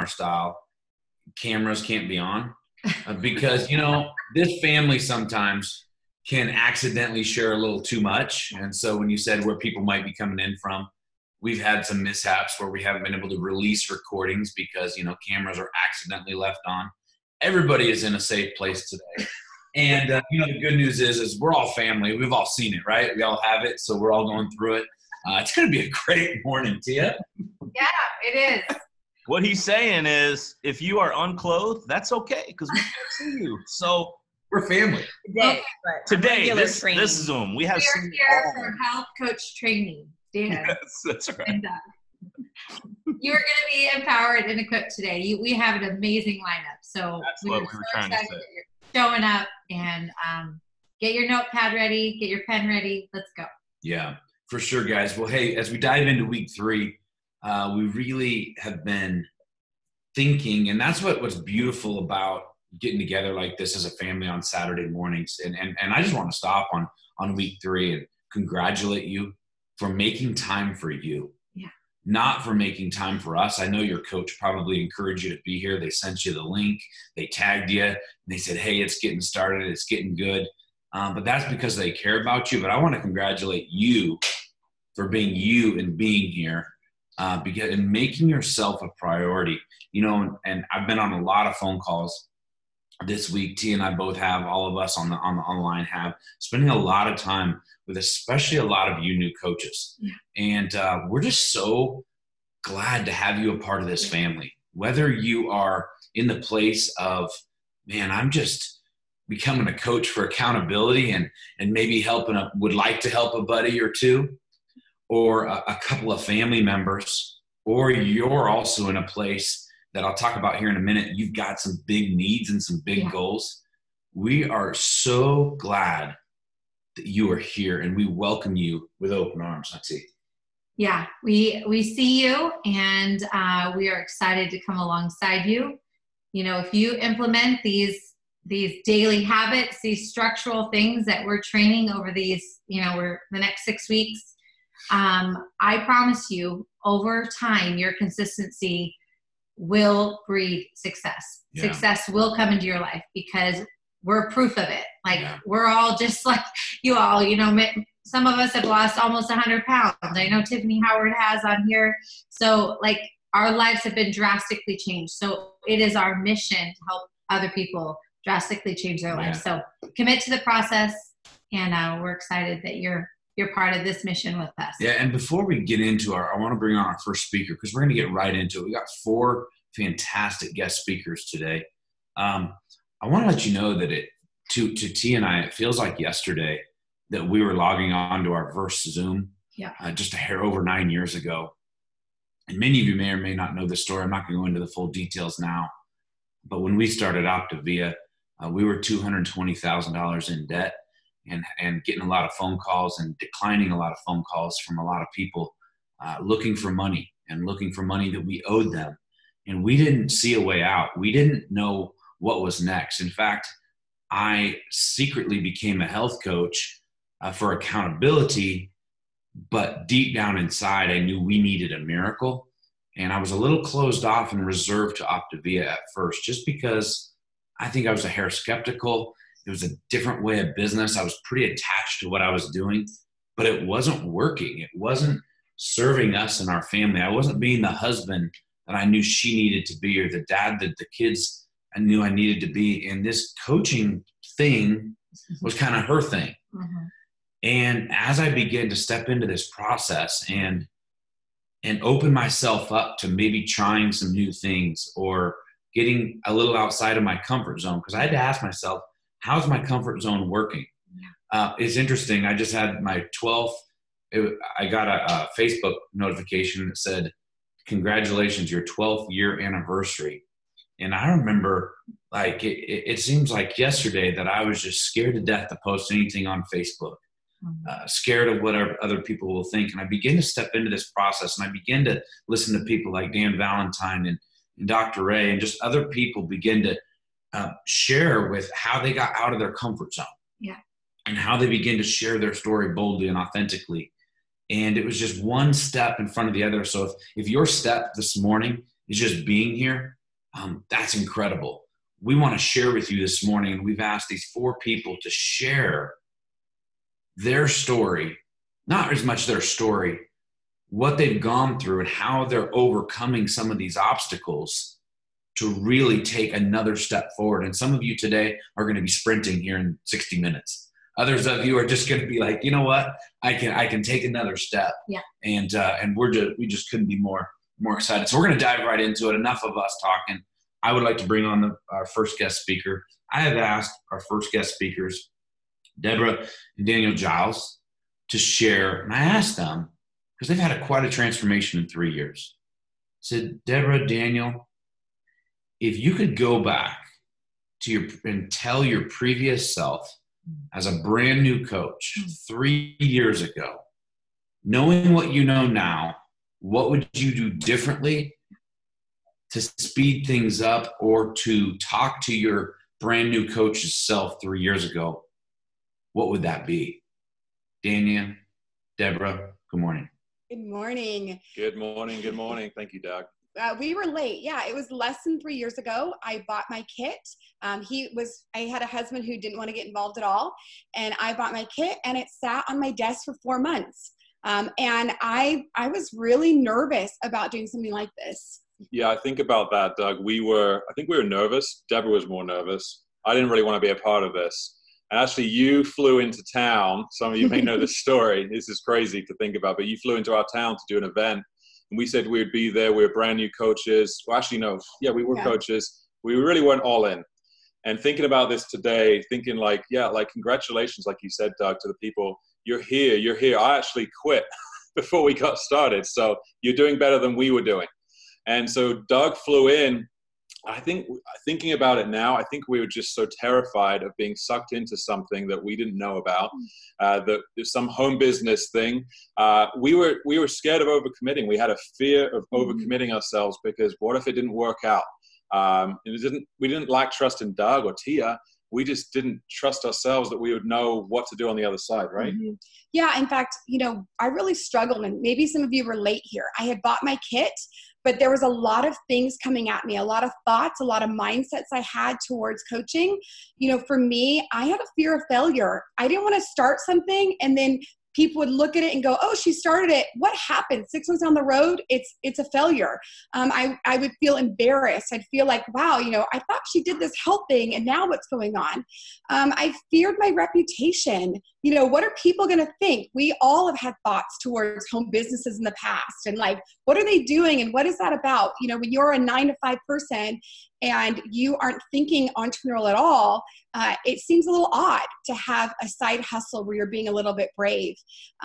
seminar style, cameras can't be on because, this family sometimes can accidentally share a little too much. And so when you said where people might be coming in from, we've had some mishaps where we haven't been able to release recordings because, cameras are accidentally left on. Everybody is in a safe place today. And, the good news is we're all family. We've all seen it, right? We all have it. So we're all going through it. It's going to be a great morning, Tia. Yeah, it is. What he's saying is if you are unclothed, that's okay because we can't see you. So we're family. Today this Zoom. We are here for health coach training. Dan. Yes, that's right. And, you're going to be empowered and equipped today. We have an amazing lineup. So that's what we were trying to say. That you're showing up and get your notepad ready, get your pen ready. Let's go. Yeah, for sure, guys. Well, hey, as we dive into week 3, we really have been thinking, and that's what's beautiful about getting together like this as a family on Saturday mornings. And I just want to stop on week 3 and congratulate you for making time for you. Yeah. Not for making time for us. I know your coach probably encouraged you to be here. They sent you the link. They tagged you. And they said, hey, it's getting started. It's getting good. But that's because they care about you. But I want to congratulate you for being you and being here and making yourself a priority. And I've been on a lot of phone calls this week. T and I both have, all of us on the online have, spending a lot of time with especially a lot of you new coaches. Yeah. And we're just so glad to have you a part of this family. Whether you are in the place of, man, I'm just becoming a coach for accountability and maybe would like to help a buddy or two, or a couple of family members, or you're also in a place that I'll talk about here in a minute. You've got some big needs and some big goals. We are so glad that you are here, and we welcome you with open arms. Let's see. Yeah, we see you, and we are excited to come alongside you. If you implement these daily habits, these structural things that we're training over these, the next 6 weeks, I promise you, over time, your consistency will breed success. Yeah. Success will come into your life because we're proof of it. We're all just like you all, some of us have lost almost 100 pounds. I know Tiffany Howard has on here. So our lives have been drastically changed. So it is our mission to help other people drastically change their lives. So commit to the process, and we're excited that you're part of this mission with us. Yeah, and before we get into I want to bring on our first speaker because we're going to get right into it. We got 4 fantastic guest speakers today. I want to let you know that to T and I, it feels like yesterday that we were logging on to our first Zoom just a hair over 9 years ago. And many of you may or may not know this story. I'm not going to go into the full details now. But when we started Optavia, we were $220,000 in debt and getting a lot of phone calls and declining a lot of phone calls from a lot of people looking for money that we owed them. And we didn't see a way out. We didn't know what was next. In fact, I secretly became a health coach for accountability, but deep down inside, I knew we needed a miracle. And I was a little closed off and reserved to Optavia at first, just because I think I was a hair skeptical. It was a different way of business. I was pretty attached to what I was doing, but it wasn't working. It wasn't serving us and our family. I wasn't being the husband that I knew she needed to be, or the dad that the kids I knew I needed to be. And this coaching thing was kind of her thing. Mm-hmm. And as I began to step into this process and open myself up to maybe trying some new things or getting a little outside of my comfort zone, because I had to ask myself, how's my comfort zone working? Yeah. It's interesting. I just had my 12th, I got a Facebook notification that said, congratulations, your 12th year anniversary. And I remember it seems like yesterday that I was just scared to death to post anything on Facebook, scared of what other people will think. And I began to step into this process, and I began to listen to people like Dan Valentine and Dr. Ray, and just other people begin to share with how they got out of their comfort zone. Yeah. And how they begin to share their story boldly and authentically. And it was just one step in front of the other. So if your step this morning is just being here, that's incredible. We want to share with you this morning, and we've asked these 4 people to share their story, not as much their story, what they've gone through and how they're overcoming some of these obstacles to really take another step forward. And some of you today are going to be sprinting here in 60 minutes. Others of you are just going to be like, you know what, I can take another step. Yeah. And we just couldn't be more excited. So we're going to dive right into it. Enough of us talking. I would like to bring on our first guest speaker. I have asked our first guest speakers, Deborah and Daniel Giles, to share. And I asked them, because they've had quite a transformation in 3 years. I said, Deborah, Daniel, if you could go back to and tell your previous self as a brand new coach 3 years ago, knowing what you know now, what would you do differently to speed things up or to talk to your brand new coach's self 3 years ago? What would that be? Daniel, Deborah, good morning. Good morning. Good morning. Good morning. Thank you, Doug. We were late. Yeah, it was less than 3 years ago. I bought my kit. I had a husband who didn't want to get involved at all. And I bought my kit and it sat on my desk for 4 months. And I was really nervous about doing something like this. Yeah, I think about that, Doug. I think we were nervous. Deborah was more nervous. I didn't really want to be a part of this. And actually, you flew into town. Some of you may know this story. This is crazy to think about, but you flew into our town to do an event. And we said we'd be there. We were brand new coaches. Well, actually, no. Yeah, we were coaches. We really went all in. And thinking about this today, thinking like congratulations, like you said, Doug, to the people. You're here. I actually quit before we got started. So you're doing better than we were doing. And so Doug flew in. I think thinking about it now, I think we were just so terrified of being sucked into something that we didn't know about, some home business thing. We were scared of overcommitting. We had a fear of overcommitting ourselves because what if it didn't work out? We didn't lack trust in Doug or Tia. We just didn't trust ourselves that we would know what to do on the other side, right? Mm-hmm. Yeah, in fact, I really struggled, and maybe some of you relate here. I had bought my kit, but there was a lot of things coming at me, a lot of thoughts, a lot of mindsets I had towards coaching. For me, I had a fear of failure. I didn't want to start something and then people would look at it and go, oh, she started it. What happened? 6 months down the road, it's a failure. I would feel embarrassed. I'd feel like, wow, I thought she did this health thing and now what's going on? I feared my reputation. What are people going to think? We all have had thoughts towards home businesses in the past and like, what are they doing? And what is that about? When you're a 9-to-5 person and you aren't thinking entrepreneurial at all, it seems a little odd to have a side hustle where you're being a little bit brave.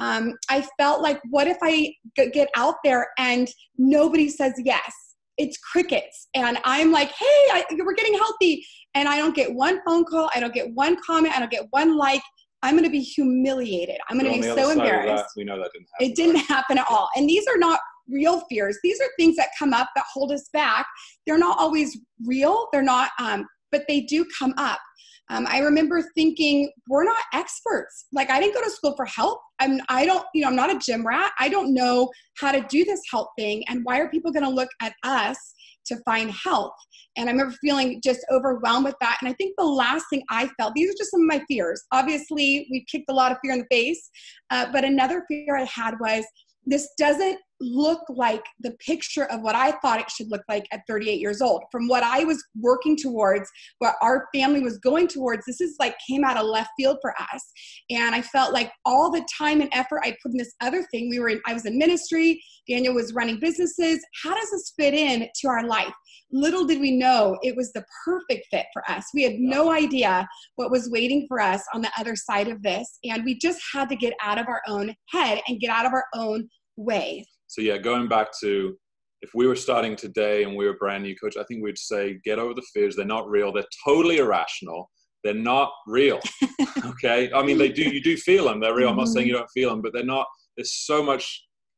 I felt like, what if I get out there and nobody says yes? It's crickets. And I'm like, hey, we're getting healthy. And I don't get one phone call. I don't get one comment. I don't get one like. I'm going to be humiliated. I'm going to be so embarrassed. We know that didn't happen. It didn't happen at all. And these are not real fears. These are things that come up that hold us back. They're not always real. They're not, but they do come up. I remember thinking, we're not experts. Like, I didn't go to school for health. I'm not a gym rat. I don't know how to do this health thing. And why are people going to look at us to find health? And I remember feeling just overwhelmed with that. And I think the last thing I felt, these are just some of my fears. Obviously, we've kicked a lot of fear in the face. But another fear I had was, this doesn't look like the picture of what I thought it should look like at 38 years old. From what I was working towards, what our family was going towards, this is like came out of left field for us. And I felt like all the time and effort I put in this other thing, I was in ministry, Daniel was running businesses. How does this fit in to our life? Little did we know it was the perfect fit for us. We had no idea what was waiting for us on the other side of this. And we just had to get out of our own head and get out of our own way. So yeah, going back to, if we were starting today and we were brand new coach, I think we'd say, get over the fears. They're not real. They're totally irrational. They're not real. Okay. I mean, you do feel them. They're real. I'm not saying you don't feel them, but they're not. There's so much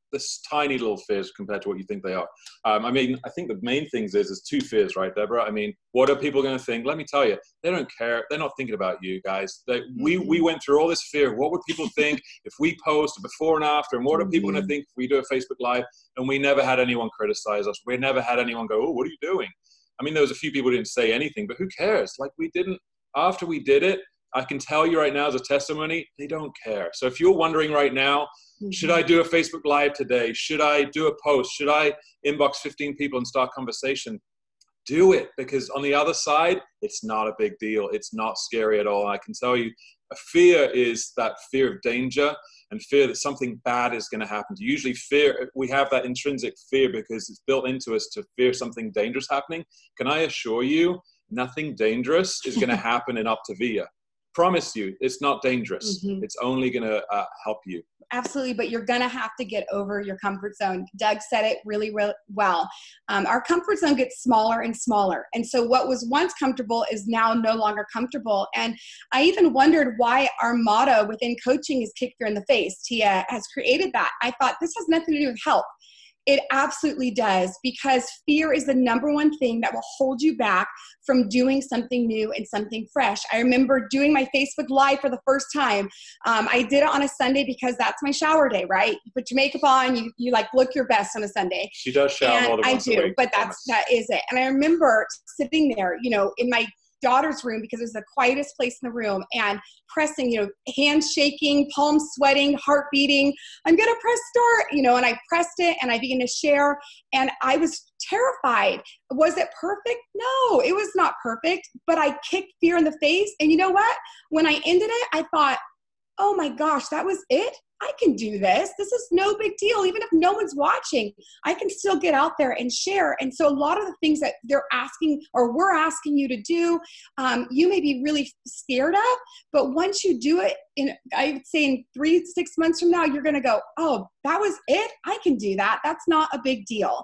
this tiny little fears compared to what you think they are. I mean, I think the main things is two fears, right, Deborah? I mean, what are people going to think? Let me tell you, they don't care. They're not thinking about you guys. We went through all this fear. What would people think if we post before and after? And what are people going to think if we do a Facebook Live? And we never had anyone criticize us. We never had anyone go, oh, what are you doing? I mean, there was a few people who didn't say anything, but who cares? Like, we didn't, after we did it, I can tell you right now as a testimony, they don't care. So if you're wondering right now, should I do a Facebook Live today? Should I do a post? Should I inbox 15 people and start conversation? Do it, because on the other side, it's not a big deal. It's not scary at all. And I can tell you, a fear is that fear of danger and fear that something bad is going to happen. Usually fear, we have that intrinsic fear because it's built into us to fear something dangerous happening. Can I assure you, nothing dangerous is going to happen in Optavia. Promise you, it's not dangerous. It's only going to help you. Absolutely, but you're going to have to get over your comfort zone. Doug said it really, really well. Our comfort zone gets smaller and smaller. And so what was once comfortable is now no longer comfortable. And I even wondered why our motto within coaching is kick fear in the face. Tia has created that. I thought this has nothing to do with health. It absolutely does, because fear is the number one thing that will hold you back from doing something new and something fresh. I remember doing my Facebook Live for the first time. I did it on a Sunday because that's my shower day, right? You put your makeup on, you like look your best on a Sunday. She does shower more than once a week, but that is it. And I remember sitting there, in my daughter's room, because it was the quietest place in the room, and pressing, hands shaking, palms sweating, heart beating. I'm going to press start, and I pressed it and I began to share, and I was terrified. Was it perfect? No, it was not perfect, but I kicked fear in the face. And you know what? When I ended it, I thought, oh my gosh, that was it? I can do this. This is no big deal. Even if no one's watching, I can still get out there and share. And so a lot of the things that they're asking, or we're asking you to do, you may be really scared of, but once you do it, I would say in 3 to 6 months from now, you're going to go, oh, that was it? I can do that. That's not a big deal.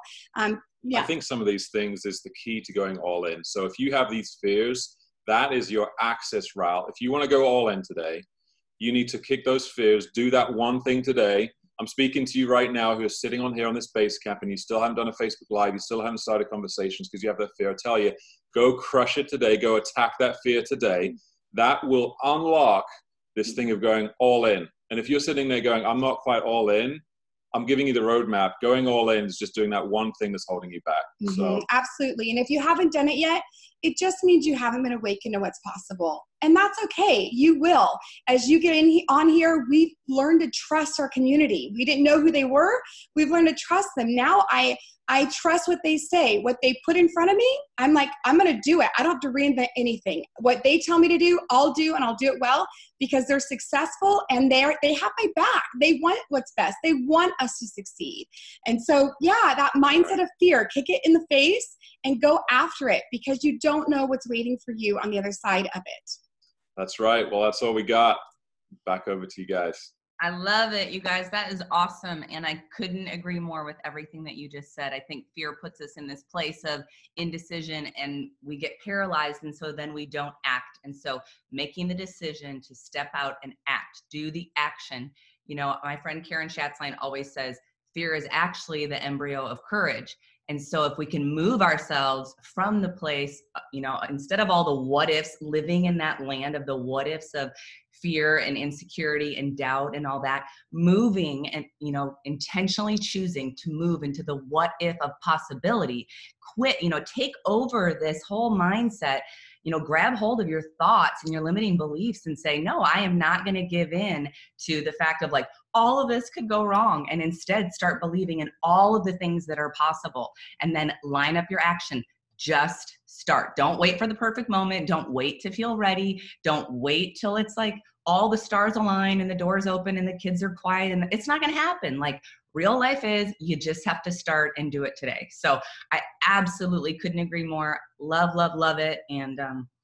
I think some of these things is the key to going all in. So if you have these fears, that is your access route. If you want to go all in today, you need to kick those fears, do that one thing today. I'm speaking to you right now who are sitting on here on this base camp, and you still haven't done a Facebook Live, you still haven't started conversations because you have that fear. I tell you, go crush it today, go attack that fear today. That will unlock this thing of going all in. And if you're sitting there going, I'm not quite all in, I'm giving you the roadmap. Going all in is just doing that one thing that's holding you back. So absolutely. And if you haven't done it yet, it just means you haven't been awakened to what's possible. And that's okay. You will. As you get on here, we've learned to trust our community. We didn't know who they were. We've learned to trust them. Now I trust what they say, what they put in front of me. I'm like, I'm going to do it. I don't have to reinvent anything. What they tell me to do, I'll do, and I'll do it well, because they're successful and they have my back. They want what's best. They want us to succeed. And so, that mindset of fear, kick it in the face and go after it, because you don't know what's waiting for you on the other side of it. That's right. Well, that's all we got. Back over to you guys. I love it, you guys. That is awesome. And I couldn't agree more with everything that you just said. I think fear puts us in this place of indecision, and we get paralyzed. And so then we don't act. And so making the decision to step out and act, do the action. My friend Karen Schatzline always says, fear is actually the embryo of courage. And so if we can move ourselves from the place, instead of all the what ifs, living in that land of the what ifs of fear and insecurity and doubt and all that, moving and, intentionally choosing to move into the what if of possibility, quit, take over this whole mindset, grab hold of your thoughts and your limiting beliefs and say, no, I am not going to give in to the fact of like, all of this could go wrong, and instead start believing in all of the things that are possible, and then line up your action. Just start. Don't wait for the perfect moment. Don't wait to feel ready. Don't wait till it's like all the stars align and the doors open and the kids are quiet, and it's not going to happen. Like, real life is, you just have to start and do it today. So I absolutely couldn't agree more. Love, love, love it. And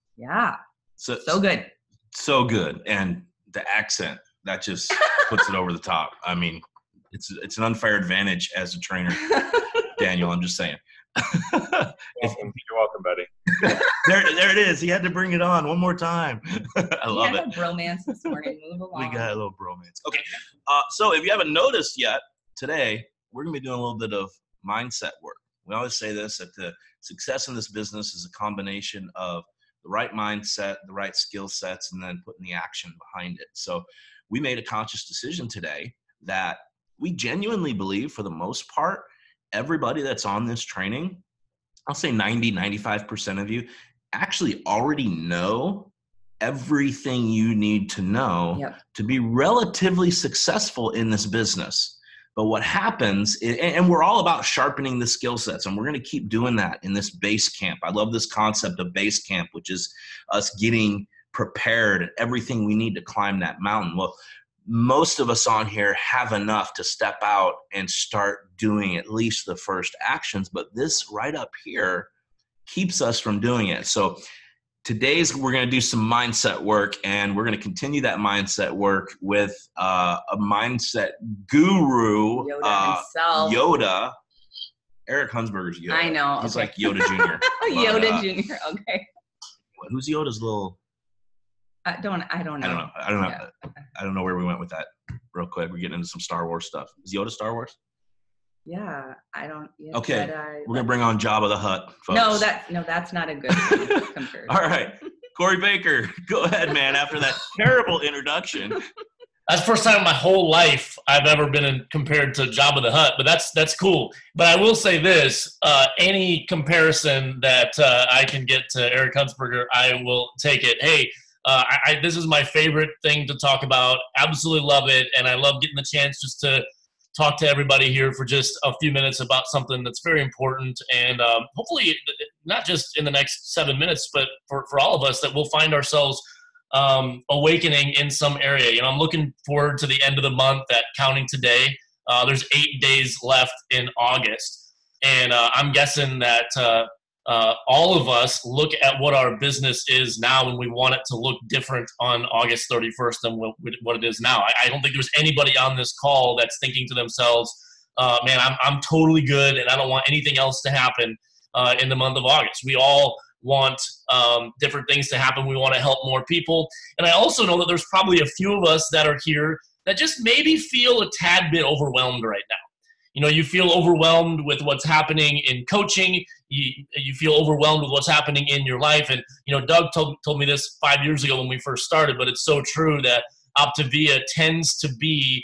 so good. So good. And the accent, that just puts it over the top. I mean, it's an unfair advantage as a trainer, Daniel. I'm just saying. You're welcome, buddy. there it is. He had to bring it on one more time. I love it. We had a bromance this morning. Move along. We got a little bromance. Okay. So if you haven't noticed yet, today we're going to be doing a little bit of mindset work. We always say this, that the success in this business is a combination of the right mindset, the right skill sets, and then putting the action behind it. So we made a conscious decision today that we genuinely believe, for the most part, everybody that's on this training, I'll say 95% of you actually already know everything you need to know to be relatively successful in this business. But what happens, and we're all about sharpening the skill sets, and we're going to keep doing that in this base camp. I love this concept of base camp, which is us getting prepared and everything we need to climb that mountain. Well, most of us on here have enough to step out and start doing at least the first actions, but this right up here keeps us from doing it. So we're going to do some mindset work, and we're going to continue that mindset work with a mindset guru, Yoda. Eric Hunsberger's Yoda. I know. He's like Yoda Jr. Yoda Jr. Okay. Who's Yoda's little? I don't know. I don't know. Yeah. I don't know where we went with that. Real quick, we're getting into some Star Wars stuff. Is Yoda Star Wars? Yeah, I don't. Yeah, okay, we're gonna bring on Jabba the Hutt, folks. No, that's not a good comparison. All right, Corey Baker, go ahead, man. After that terrible introduction, that's the first time in my whole life I've ever been compared to Jabba the Hutt, but that's cool. But I will say this: any comparison that I can get to Eric Hunsberger, I will take it. Hey. This is my favorite thing to talk about. Absolutely love it, and I love getting the chance just to talk to everybody here for just a few minutes about something that's very important, and hopefully not just in the next 7 minutes, but for all of us, that we'll find ourselves awakening in some area. I'm looking forward to the end of the month, that counting today. There's 8 days left in August, and I'm guessing that all of us look at what our business is now and we want it to look different on August 31st than what it is now. I don't think there's anybody on this call that's thinking to themselves, man, I'm totally good and I don't want anything else to happen in the month of August. We all want different things to happen. We want to help more people. And I also know that there's probably a few of us that are here that just maybe feel a tad bit overwhelmed right now. You feel overwhelmed with what's happening in coaching. You feel overwhelmed with what's happening in your life. And, Doug told me this 5 years ago when we first started, but it's so true that Optavia tends to be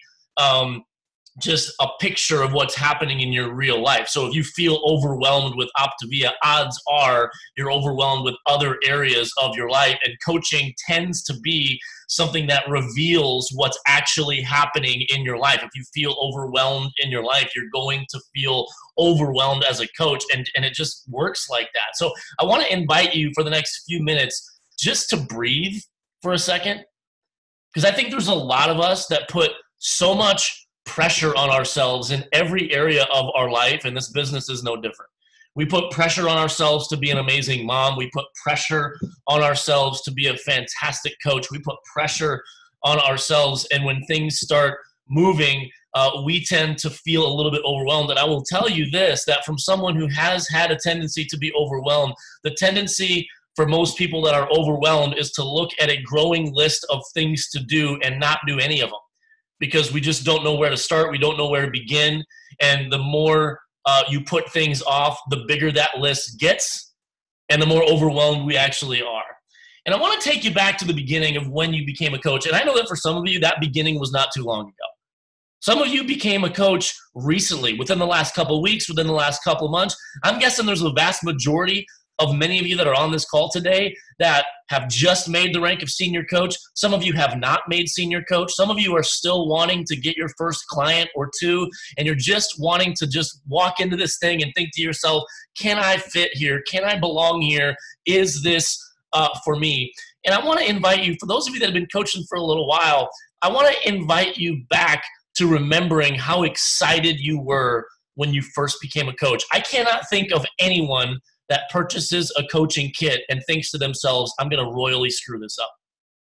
just a picture of what's happening in your real life. So if you feel overwhelmed with Optavia, odds are you're overwhelmed with other areas of your life. And coaching tends to be something that reveals what's actually happening in your life. If you feel overwhelmed in your life, you're going to feel overwhelmed as a coach, and it just works like that. So I want to invite you for the next few minutes just to breathe for a second, because I think there's a lot of us that put so much pressure on ourselves in every area of our life, and this business is no different. We put pressure on ourselves to be an amazing mom. We put pressure on ourselves to be a fantastic coach. We put pressure on ourselves, and when things start moving, we tend to feel a little bit overwhelmed. And I will tell you this, that from someone who has had a tendency to be overwhelmed, the tendency for most people that are overwhelmed is to look at a growing list of things to do and not do any of them, because we just don't know where to start. We don't know where to begin. And the more you put things off, the bigger that list gets and the more overwhelmed we actually are. And I want to take you back to the beginning of when you became a coach. And I know that for some of you, that beginning was not too long ago. Some of you became a coach recently, within the last couple of weeks, within the last couple of months. I'm guessing there's a vast majority of many of you that are on this call today that have just made the rank of senior coach. Some of you have not made senior coach. Some of you are still wanting to get your first client or two, and you're just wanting to just walk into this thing and think to yourself, can I fit here? Can I belong here? Is this for me? And I want to invite you, for those of you that have been coaching for a little while, I want to invite you back to remembering how excited you were when you first became a coach. I cannot think of anyone that purchases a coaching kit and thinks to themselves, I'm going to royally screw this up.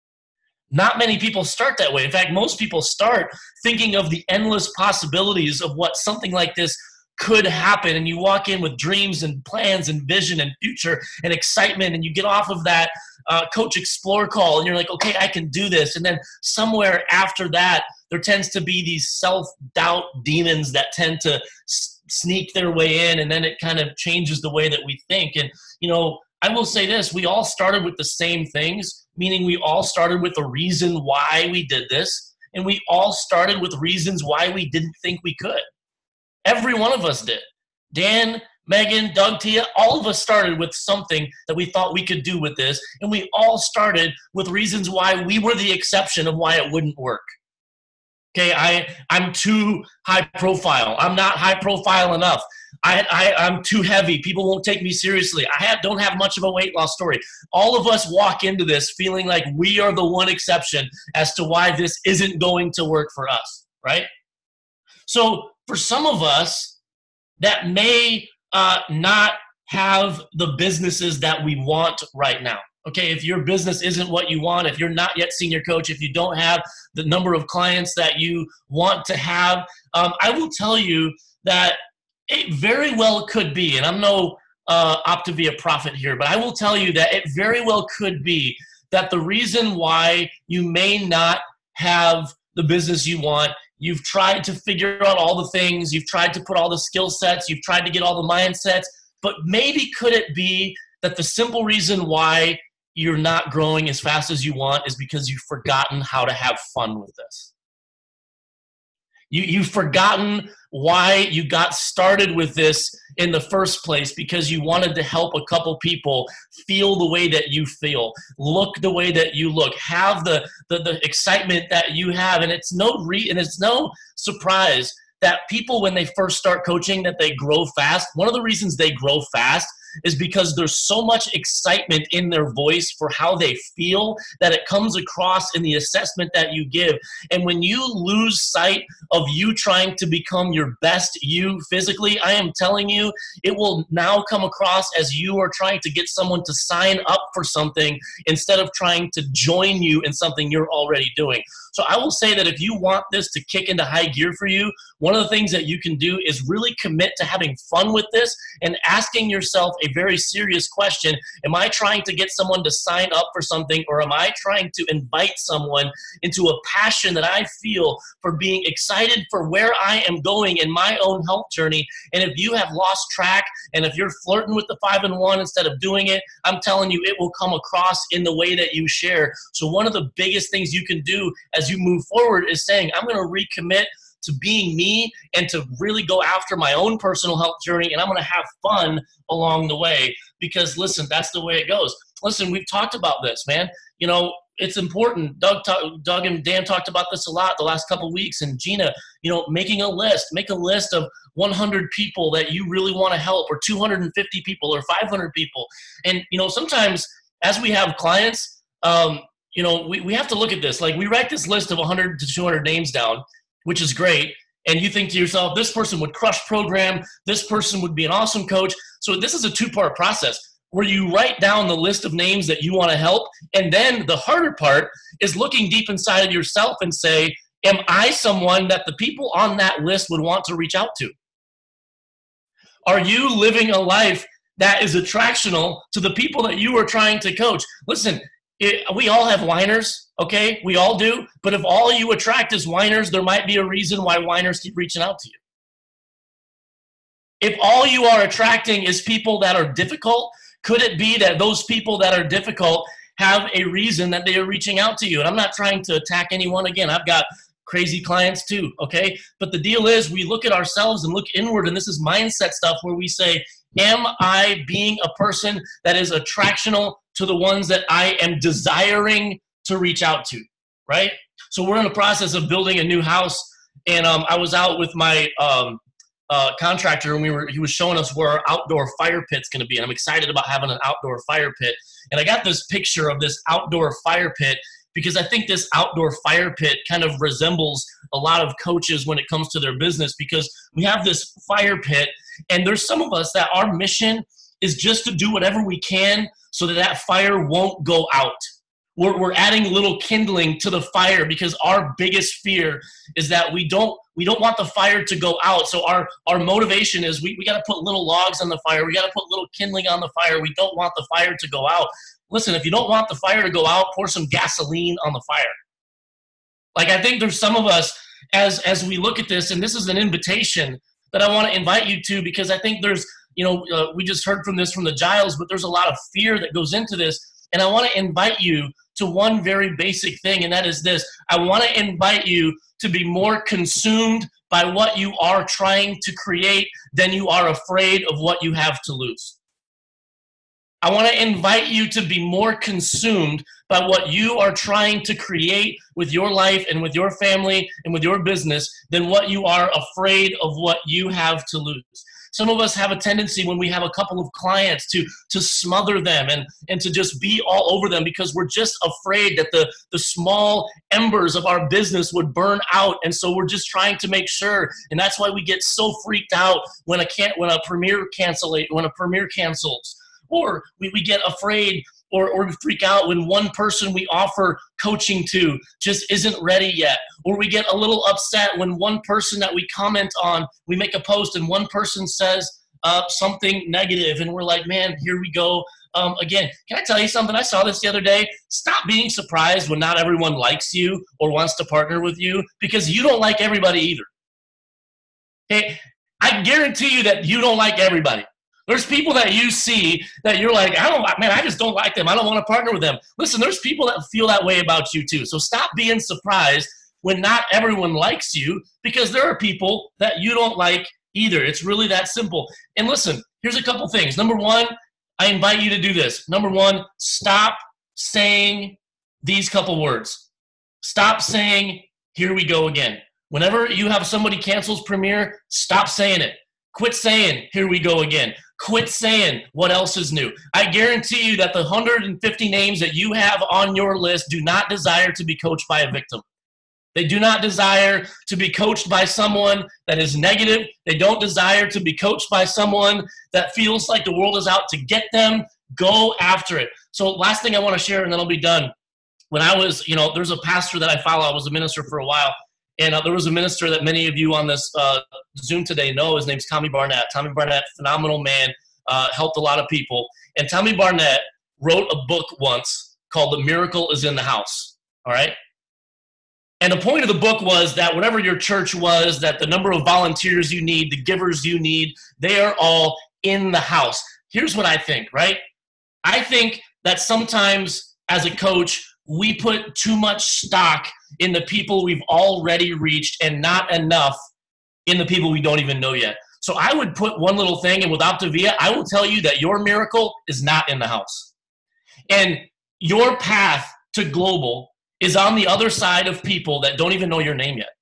Not many people start that way. In fact, most people start thinking of the endless possibilities of what something like this could happen. And you walk in with dreams and plans and vision and future and excitement, and you get off of that Coach Explore call and you're like, okay, I can do this. And then somewhere after that, there tends to be these self-doubt demons that tend to sneak their way in, and then it kind of changes the way that we think. And, I will say this, we all started with the same things, meaning we all started with a reason why we did this, and we all started with reasons why we didn't think we could. Every one of us did. Dan, Megan, Doug, Tia, all of us started with something that we thought we could do with this, and we all started with reasons why we were the exception of why it wouldn't work. Okay, I'm too high profile. I'm not high profile enough. I'm too heavy. People won't take me seriously. Don't have much of a weight loss story. All of us walk into this feeling like we are the one exception as to why this isn't going to work for us, right? So for some of us that may not have the businesses that we want right now. Okay, if your business isn't what you want, if you're not yet senior coach, if you don't have the number of clients that you want to have, I will tell you that it very well could be, and I'm no Optavia prophet here, but I will tell you that it very well could be that the reason why you may not have the business you want, you've tried to figure out all the things, you've tried to put all the skill sets, you've tried to get all the mindsets, but maybe could it be that the simple reason why you're not growing as fast as you want is because you've forgotten how to have fun with this. You've forgotten why you got started with this in the first place, because you wanted to help a couple people feel the way that you feel, look the way that you look, have the excitement that you have. And it's no surprise that people, when they first start coaching, that they grow fast. One of the reasons they grow fast is because there's so much excitement in their voice for how they feel that it comes across in the assessment that you give. And when you lose sight of you trying to become your best you physically, I am telling you, it will now come across as you are trying to get someone to sign up for something instead of trying to join you in something you're already doing. So I will say that if you want this to kick into high gear for you, one of the things that you can do is really commit to having fun with this and asking yourself a very serious question. Am I trying to get someone to sign up for something, or am I trying to invite someone into a passion that I feel for being excited for where I am going in my own health journey? And if you have lost track, and if you're flirting with the 5 and 1 instead of doing it, I'm telling you, it will come across in the way that you share. So one of the biggest things you can do as you move forward is saying, I'm going to recommit to being me and to really go after my own personal health journey, and I'm going to have fun along the way, because listen, that's the way it goes. Listen, we've talked about this, man. It's important. Doug and Dan talked about this a lot the last couple of weeks, and Gina, making a list. Make a list of 100 people that you really want to help, or 250 people, or 500 people. And, sometimes as we have clients, we have to look at this. Like, we write this list of 100 to 200 names down, which is great. And you think to yourself, this person would crush program. This person would be an awesome coach. So this is a 2-part process where you write down the list of names that you want to help. And then the harder part is looking deep inside of yourself and say, am I someone that the people on that list would want to reach out to? Are you living a life that is attractional to the people that you are trying to coach? Listen, we all have whiners, okay? We all do. But if all you attract is whiners, there might be a reason why whiners keep reaching out to you. If all you are attracting is people that are difficult, could it be that those people that are difficult have a reason that they are reaching out to you? And I'm not trying to attack anyone. Again, I've got crazy clients too, okay? But the deal is, we look at ourselves and look inward, and this is mindset stuff where we say, am I being a person that is attractional to the ones that I am desiring to reach out to, right? So we're in the process of building a new house, and I was out with my contractor, and he was showing us where our outdoor fire pit's going to be, and I'm excited about having an outdoor fire pit. And I got this picture of this outdoor fire pit because I think this outdoor fire pit kind of resembles a lot of coaches when it comes to their business, because we have this fire pit, and there's some of us that our mission is just to do whatever we can so that that fire won't go out. We're adding a little kindling to the fire, because our biggest fear is that we don't want the fire to go out. So our motivation is we got to put little logs on the fire. We got to put little kindling on the fire. We don't want the fire to go out. Listen, if you don't want the fire to go out, pour some gasoline on the fire. Like, I think there's some of us, as we look at this, and this is an invitation that I want to invite you to, because I think there's, we just heard from this from the Giles, but there's a lot of fear that goes into this. And I want to invite you to one very basic thing, and that is this. I want to invite you to be more consumed by what you are trying to create than you are afraid of what you have to lose. I want to invite you to be more consumed by what you are trying to create with your life and with your family and with your business than what you are afraid of what you have to lose. Some of us have a tendency when we have a couple of clients to smother them and to just be all over them because we're just afraid that the small embers of our business would burn out. And so we're just trying to make sure. And that's why we get so freaked out when a premiere cancels, or we get afraid or freak out when one person we offer coaching to just isn't ready yet. Or we get a little upset when one person that we comment on, we make a post and one person says something negative, and we're like, man, here we go. Again, can I tell you something? I saw this the other day. Stop being surprised when not everyone likes you or wants to partner with you, because you don't like everybody either. Okay? I guarantee you that you don't like everybody. There's people that you see that you're like, I just don't like them. I don't want to partner with them. Listen, there's people that feel that way about you too. So stop being surprised when not everyone likes you, because there are people that you don't like either. It's really that simple. And listen, here's a couple things. Number one, I invite you to do this. Number one, stop saying these couple words. Stop saying, here we go again. Whenever you have somebody cancels Premiere, stop saying it. Quit saying, here we go again. Quit saying, what else is new? I guarantee you that the 150 names that you have on your list do not desire to be coached by a victim. They do not desire to be coached by someone that is negative. They don't desire to be coached by someone that feels like the world is out to get them. Go after it. So last thing I want to share, and then I'll be done. When I was, there's a pastor that I follow. I was a minister for a while. And there was a minister that many of you on this Zoom today know. His name's Tommy Barnett. Tommy Barnett, phenomenal man, helped a lot of people. And Tommy Barnett wrote a book once called The Miracle is in the House, all right? And the point of the book was that whatever your church was, that the number of volunteers you need, the givers you need, they are all in the house. Here's what I think, right? I think that sometimes as a coach, we put too much stock in the people we've already reached and not enough in the people we don't even know yet. So I would put one little thing, and with Optavia, I will tell you that your miracle is not in the house. And your path to global is on the other side of people that don't even know your name yet.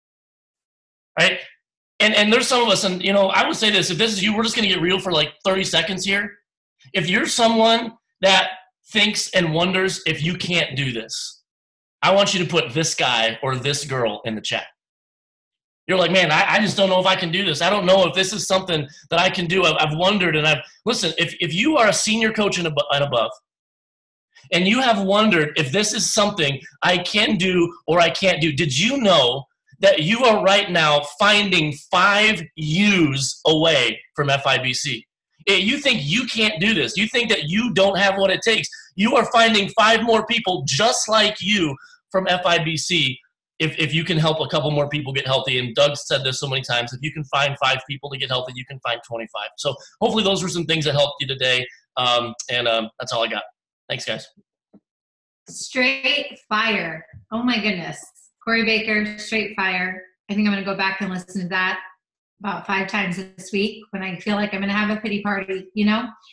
Right? And there's some of us, and I would say this, if this is you, we're just going to get real for like 30 seconds here. If you're someone that thinks and wonders if you can't do this, I want you to put this guy or this girl in the chat. You're like, man, I just don't know if I can do this. I don't know if this is something that I can do. I've wondered, and listen, if you are a senior coach and above, and you have wondered if this is something I can do or I can't do, did you know that you are right now finding 5 U's away from FIBC? You think you can't do this. You think that you don't have what it takes. You are finding 5 more people just like you from FIBC if you can help a couple more people get healthy. And Doug said this so many times, if you can find 5 people to get healthy, you can find 25. So hopefully those were some things that helped you today. That's all I got. Thanks, guys. Straight fire. Oh, my goodness. Corey Baker, straight fire. I think I'm going to go back and listen to that about 5 times this week when I feel like I'm going to have a pity party, Who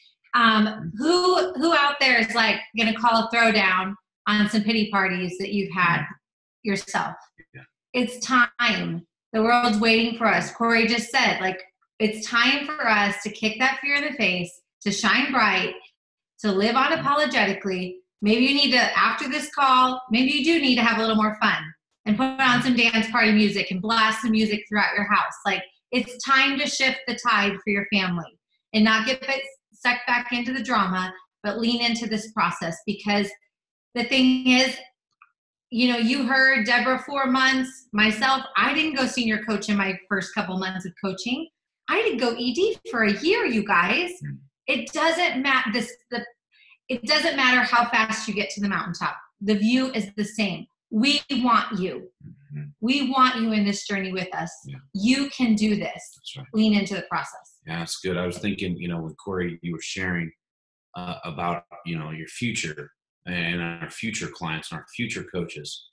out there is like going to call a throwdown on some pity parties that you've had yourself? Yeah. It's time. The world's waiting for us. Corey just said, it's time for us to kick that fear in the face, to shine bright, to live unapologetically. Maybe you need to, after this call, maybe you do need to have a little more fun and put on some dance party music and blast some music throughout your house. It's time to shift the tide for your family and not get sucked back into the drama, but lean into this process. Because the thing is, you heard Deborah 4 months, myself, I didn't go senior coach in my first couple months of coaching. I didn't go ED for a year, you guys. It doesn't matter. It doesn't matter how fast you get to the mountaintop. The view is the same. we want you. Mm-hmm. We want you in this journey with us. Yeah. You can do this. That's right. Lean into the process. Yeah, that's good. I was thinking, when Corey, you were sharing about, your future and our future clients and our future coaches.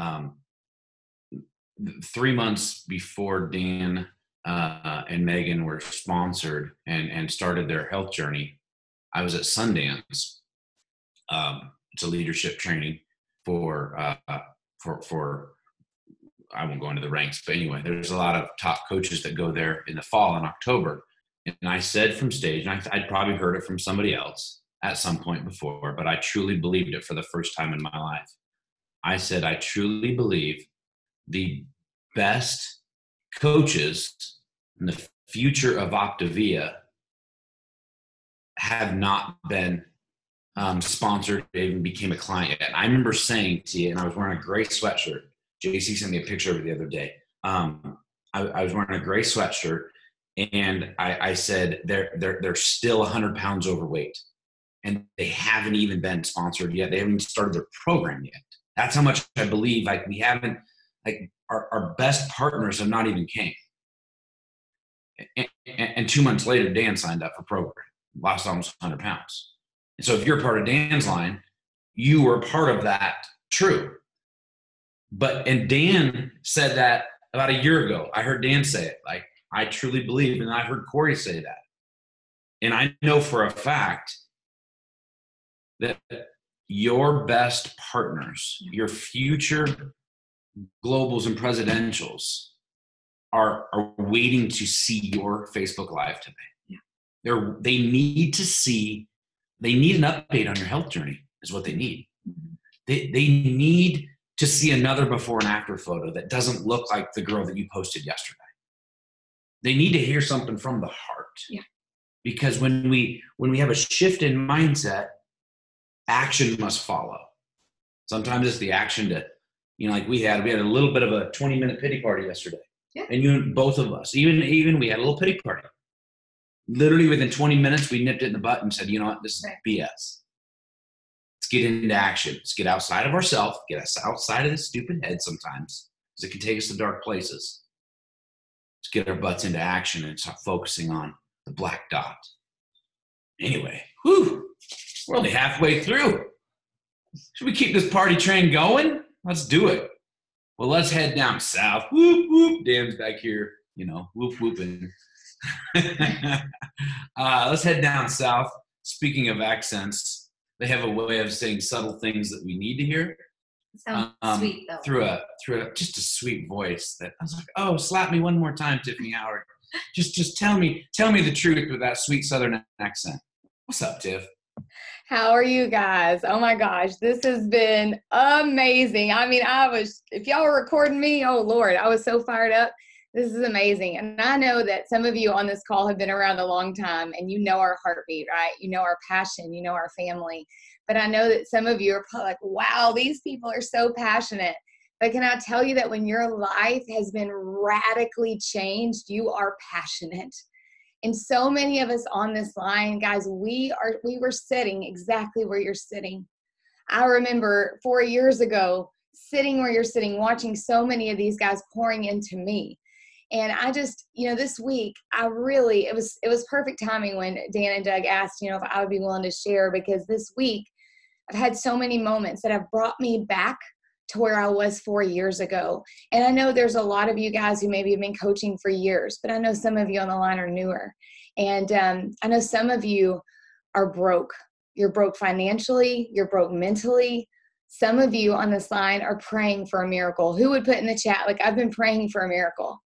3 months before Dan and Megan were sponsored and started their health journey, I was at Sundance. It's a leadership training for I won't go into the ranks, but anyway, there's a lot of top coaches that go there in the fall in October. And I said from stage, and I'd probably heard it from somebody else at some point before, but I truly believed it for the first time in my life. I said, I truly believe the best coaches in the future of Optavia have not been sponsored, even became a client yet. I remember saying to you, and I was wearing a gray sweatshirt. JC sent me a picture of it the other day. I was wearing a gray sweatshirt, and I said they're still 100 pounds overweight, and they haven't even been sponsored yet. They haven't even started their program yet. That's how much I believe. Like we haven't, like our best partners have not even came. And 2 months later, Dan signed up for program, lost almost 100 pounds. And so if you're part of Dan's line, you were part of that. True. And Dan said that about a year ago. I heard Dan say it. Like, I truly believe, and I heard Corey say that. And I know for a fact that your best partners, your future globals and presidentials are waiting to see your Facebook Live today. Yeah. They need an update on your health journey is what they need. Mm-hmm. They need to see another before and after photo that doesn't look like the girl that you posted yesterday. They need to hear something from the heart. Yeah. Because when we have a shift in mindset, action must follow. Sometimes it's the action to, like we had a little bit of a 20-minute pity party yesterday. Yeah. And both of us, even we had a little pity party. Literally within 20 minutes, we nipped it in the butt and said, you know what, this is BS. Let's get into action. Let's get outside of ourselves, get us outside of this stupid head sometimes, because it can take us to dark places. Let's get our butts into action and start focusing on the black dot. Anyway, we're only halfway through. Should we keep this party train going? Let's do it. Well, let's head down south. Whoop, whoop. Dan's back here, whoop, whooping. Let's head down south. Speaking of accents, they have a way of saying subtle things that we need to hear. Sounds sweet, though. Through just a sweet voice that I was like, oh, slap me one more time, Tiffany Howard. Just tell me the truth with that sweet Southern accent. What's up, Tiff? How are you guys? Oh my gosh, this has been amazing. I mean, if y'all were recording me, oh Lord, I was so fired up. This is amazing. And I know that some of you on this call have been around a long time and you know our heartbeat, right? You know our passion, you know our family. But I know that some of you are probably like, wow, these people are so passionate. But can I tell you that when your life has been radically changed, you are passionate. And so many of us on this line, guys, we were sitting exactly where you're sitting. I remember 4 years ago, sitting where you're sitting, watching so many of these guys pouring into me. And I just, this week, it was perfect timing when Dan and Doug asked, if I would be willing to share, because this week I've had so many moments that have brought me back to where I was 4 years ago. And I know there's a lot of you guys who maybe have been coaching for years, but I know some of you on the line are newer. And I know some of you are broke. You're broke financially. You're broke mentally. Some of you on this line are praying for a miracle. Who would put in the chat, like, I've been praying for a miracle?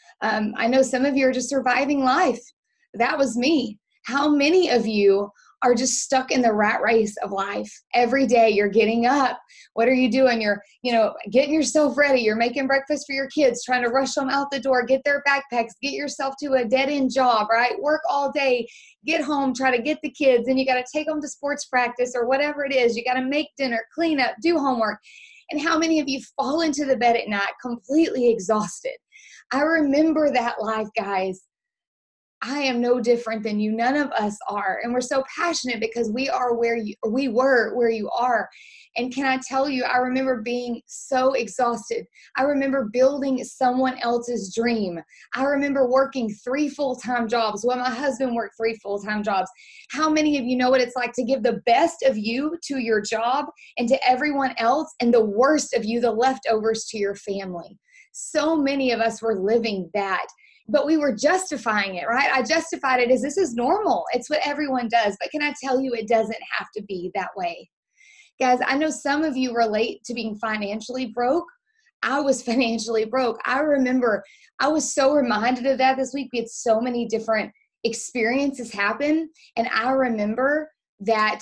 I know some of you are just surviving life. That was me. How many of you are just stuck in the rat race of life? Every day you're getting up. What are you doing? You're, getting yourself ready. You're making breakfast for your kids, trying to rush them out the door, get their backpacks, get yourself to a dead-end job, right? Work all day, get home, try to get the kids, and you got to take them to sports practice or whatever it is. You got to make dinner, clean up, do homework. And how many of you fall into the bed at night completely exhausted? I remember that life, guys. I am no different than you. None of us are. And we're so passionate because we were where you are. And can I tell you, I remember being so exhausted. I remember building someone else's dream. I remember working 3 full-time jobs while my husband worked 3 full-time jobs. How many of you know what it's like to give the best of you to your job and to everyone else, and the worst of you, the leftovers, to your family? So many of us were living that. But we were justifying it, right? I justified it as this is normal. It's what everyone does. But can I tell you, it doesn't have to be that way. Guys, I know some of you relate to being financially broke. I was financially broke. I remember I was so reminded of that this week. We had so many different experiences happen. And I remember that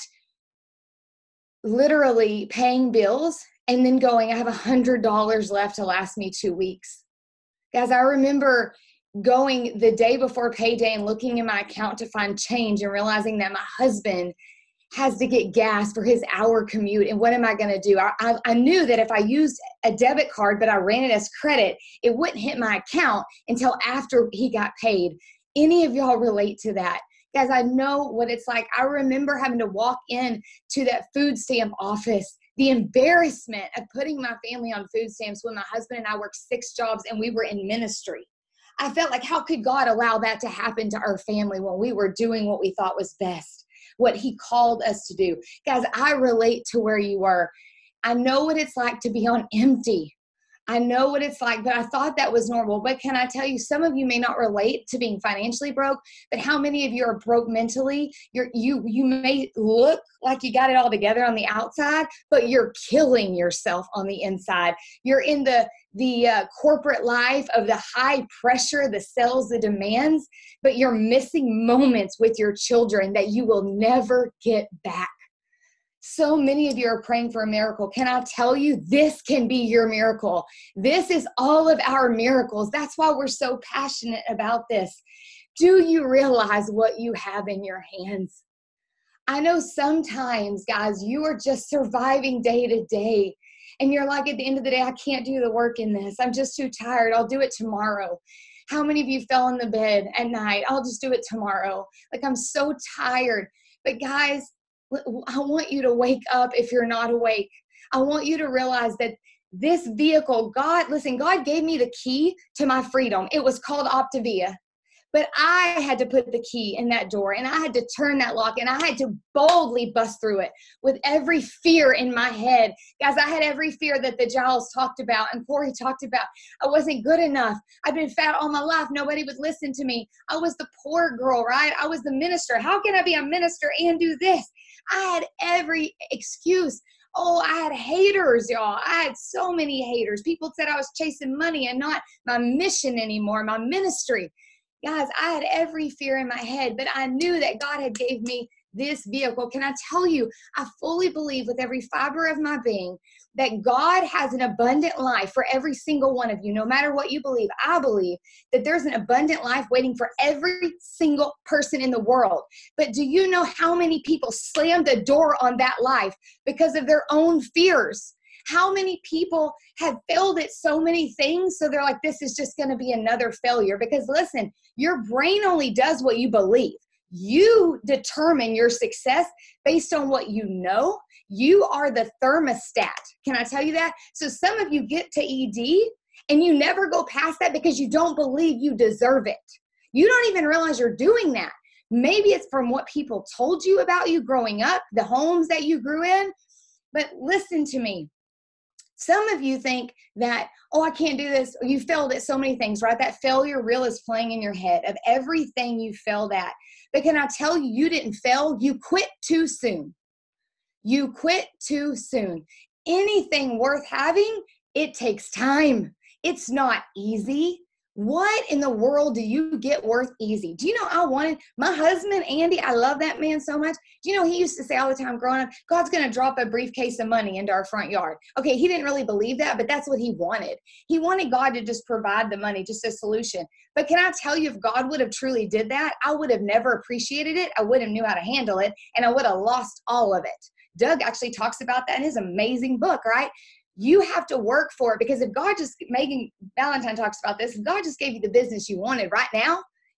literally paying bills and then going, I have $100 left to last me 2 weeks. Guys, I remember going the day before payday and looking in my account to find change and realizing that my husband has to get gas for his hour commute. And what am I going to do? I knew that if I used a debit card, but I ran it as credit, it wouldn't hit my account until after he got paid. Any of y'all relate to that? Guys, I know what it's like. I remember having to walk in to that food stamp office, the embarrassment of putting my family on food stamps when my husband and I worked 6 jobs and we were in ministry. I felt like, how could God allow that to happen to our family when we were doing what we thought was best, what he called us to do? Guys, I relate to where you were. I know what it's like to be on empty. I know what it's like, but I thought that was normal. But can I tell you, some of you may not relate to being financially broke, but how many of you are broke mentally? You may look like you got it all together on the outside, but you're killing yourself on the inside. You're in the corporate life of the high pressure, the sales, the demands, but you're missing moments with your children that you will never get back. So many of you are praying for a miracle. Can I tell you, this can be your miracle. This is all of our miracles. That's why we're so passionate about this. Do you realize what you have in your hands? I know sometimes, guys, you are just surviving day to day. And you're like, at the end of the day, I can't do the work in this. I'm just too tired. I'll do it tomorrow. How many of you fell in the bed at night? I'll just do it tomorrow. Like, I'm so tired. But guys, I want you to wake up if you're not awake. I want you to realize that this vehicle, God gave me the key to my freedom. It was called Optavia. But I had to put the key in that door, and I had to turn that lock, and I had to boldly bust through it with every fear in my head. Guys, I had every fear that the Giles talked about and Corey talked about. I wasn't good enough. I've been fat all my life. Nobody would listen to me. I was the poor girl, right? I was the minister. How can I be a minister and do this? I had every excuse. Oh, I had haters, y'all. I had so many haters. People said I was chasing money and not my mission anymore, my ministry. Guys, I had every fear in my head, but I knew that God had gave me this vehicle. Can I tell you, I fully believe with every fiber of my being that God has an abundant life for every single one of you, no matter what you believe. I believe that there's an abundant life waiting for every single person in the world. But do you know how many people slammed the door on that life because of their own fears? How many people have failed at so many things, so they're like, this is just going to be another failure? Because listen, your brain only does what you believe. You determine your success based on what you know. You are the thermostat. Can I tell you that? So some of you get to ED and you never go past that because you don't believe you deserve it. You don't even realize you're doing that. Maybe it's from what people told you about you growing up, the homes that you grew in. But listen to me. Some of you think that, oh, I can't do this. You failed at so many things, right? That failure reel is playing in your head of everything you failed at. But can I tell you, you didn't fail. You quit too soon. You quit too soon. Anything worth having, it takes time. It's not easy. What in the world do you get worth easy? Do you know I wanted my husband, Andy, I love that man so much. Do you know he used to say all the time growing up, God's going to drop a briefcase of money into our front yard. Okay, he didn't really believe that, but that's what he wanted. He wanted God to just provide the money, just a solution. But can I tell you, if God would have truly did that, I would have never appreciated it. I wouldn't have knew how to handle it, and I would have lost all of it. Doug actually talks about that in his amazing book, right? You have to work for it, because if God just, Megan Valentine talks about this, if God just gave you the business you wanted right now,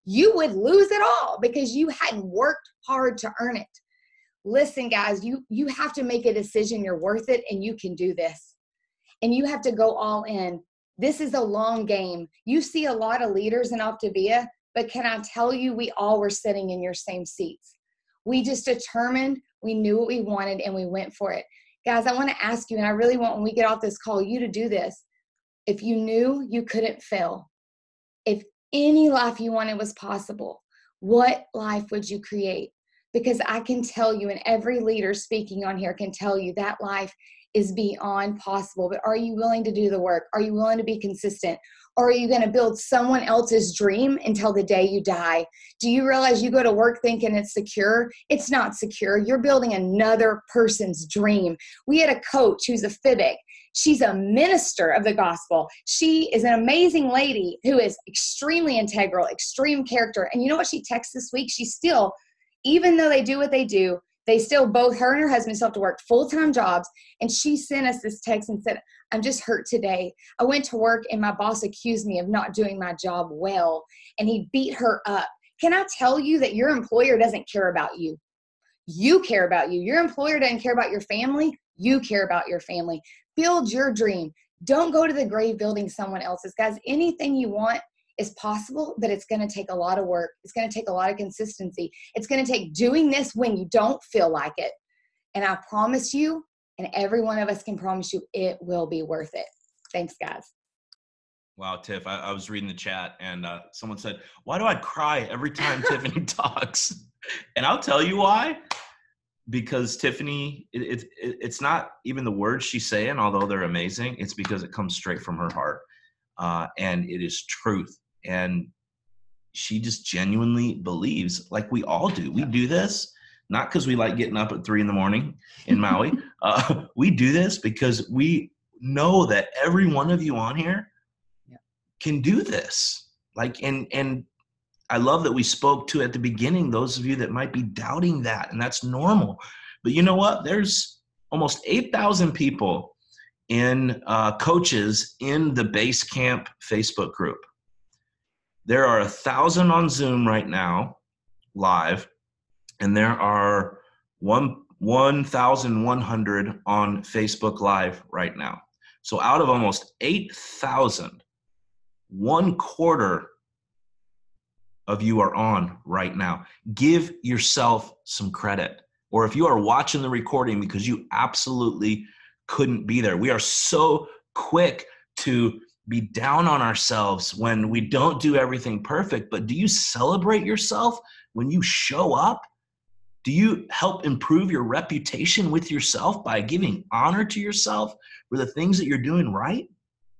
you would lose it all because you hadn't worked hard to earn it. Listen, guys, you have to make a decision. You're worth it, and you can do this. And you have to go all in. This is a long game. You see a lot of leaders in Optavia, but can I tell you, we all were sitting in your same seats. We just determined, we knew what we wanted, and we went for it. Guys, I want to ask you, and I really want, when we get off this call, you to do this. If you knew you couldn't fail, if any life you wanted was possible, what life would you create? Because I can tell you, and every leader speaking on here can tell you, that life is beyond possible. But are you willing to do the work? Are you willing to be consistent? Or are you going to build someone else's dream until the day you die? Do you realize you go to work thinking it's secure? It's not secure. You're building another person's dream. We had a coach who's a FIBIC. She's a minister of the gospel. She is an amazing lady who is extremely integral, extreme character. And you know what she texted this week? She's still, even though they do what they do, they still, both her and her husband still have to work full-time jobs. And she sent us this text and said, I'm just hurt today. I went to work and my boss accused me of not doing my job well. And he beat her up. Can I tell you that your employer doesn't care about you? You care about you. Your employer doesn't care about your family. You care about your family. Build your dream. Don't go to the grave building someone else's. Guys, anything you want is possible, but it's going to take a lot of work. It's going to take a lot of consistency. It's going to take doing this when you don't feel like it. And I promise you, and every one of us can promise you, it will be worth it. Thanks, guys. Wow, Tiff, I was reading the chat and someone said, why do I cry every time Tiffany talks? And I'll tell you why. Because Tiffany, it's not even the words she's saying, although they're amazing. It's because it comes straight from her heart. And it is truth. And she just genuinely believes, like we all do. We do this not because we like getting up at 3 a.m. in Maui. We do this because we know that every one of you on here can do this. Like, and I love that we spoke to at the beginning, those of you that might be doubting that, and that's normal. But you know what? There's almost 8,000 people in coaches in the Base Camp Facebook group. There are 1,000 on Zoom right now, live, and there are 1,100 on Facebook Live right now. So out of almost 8,000, 1/4 of you are on right now. Give yourself some credit. Or if you are watching the recording because you absolutely couldn't be there. We are so quick to be down on ourselves when we don't do everything perfect, but do you celebrate yourself when you show up? Do you help improve your reputation with yourself by giving honor to yourself for the things that you're doing right?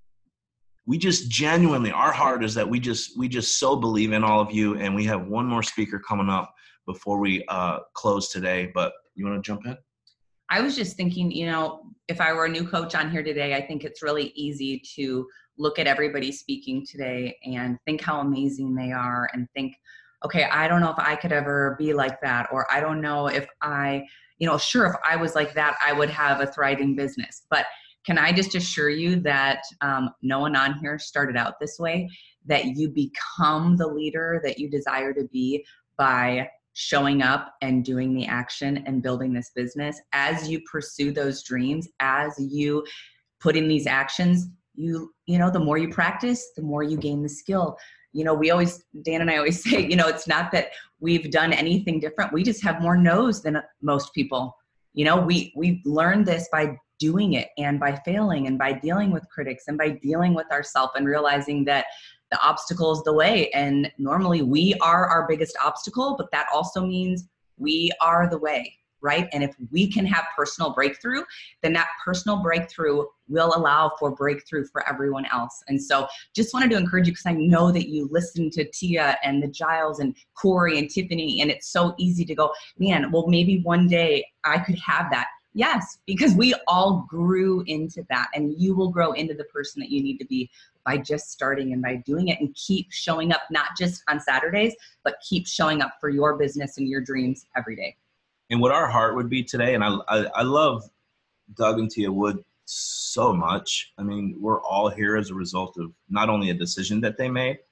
We just genuinely, our heart is that we just so believe in all of you, and we have one more speaker coming up before we close today, but you want to jump in? I was just thinking, you know, if I were a new coach on here today, I think it's really easy to look at everybody speaking today and think how amazing they are and think, okay, I don't know if I could ever be like that, or I don't know if I, you know, sure, if I was like that, I would have a thriving business. But can I just assure you that no one on here started out this way, that you become the leader that you desire to be by showing up and doing the action and building this business. As you pursue those dreams, as you put in these actions, you know, the more you practice, the more you gain the skill. You know, Dan and I always say, you know, it's not that we've done anything different. We just have more no's than most people. You know, we learned this by doing it and by failing and by dealing with critics and by dealing with ourselves and realizing that the obstacle is the way. And normally we are our biggest obstacle, but that also means we are the way, right? And if we can have personal breakthrough, then that personal breakthrough will allow for breakthrough for everyone else. And so just wanted to encourage you, because I know that you listen to Tia and the Giles and Corey and Tiffany, and it's so easy to go, man, well, maybe one day I could have that. Yes, because we all grew into that, and you will grow into the person that you need to be by just starting and by doing it, and keep showing up, not just on Saturdays, but keep showing up for your business and your dreams every day. And what our heart would be today, and I love Doug and Tia Wood so much. I mean, we're all here as a result of not only a decision that they made,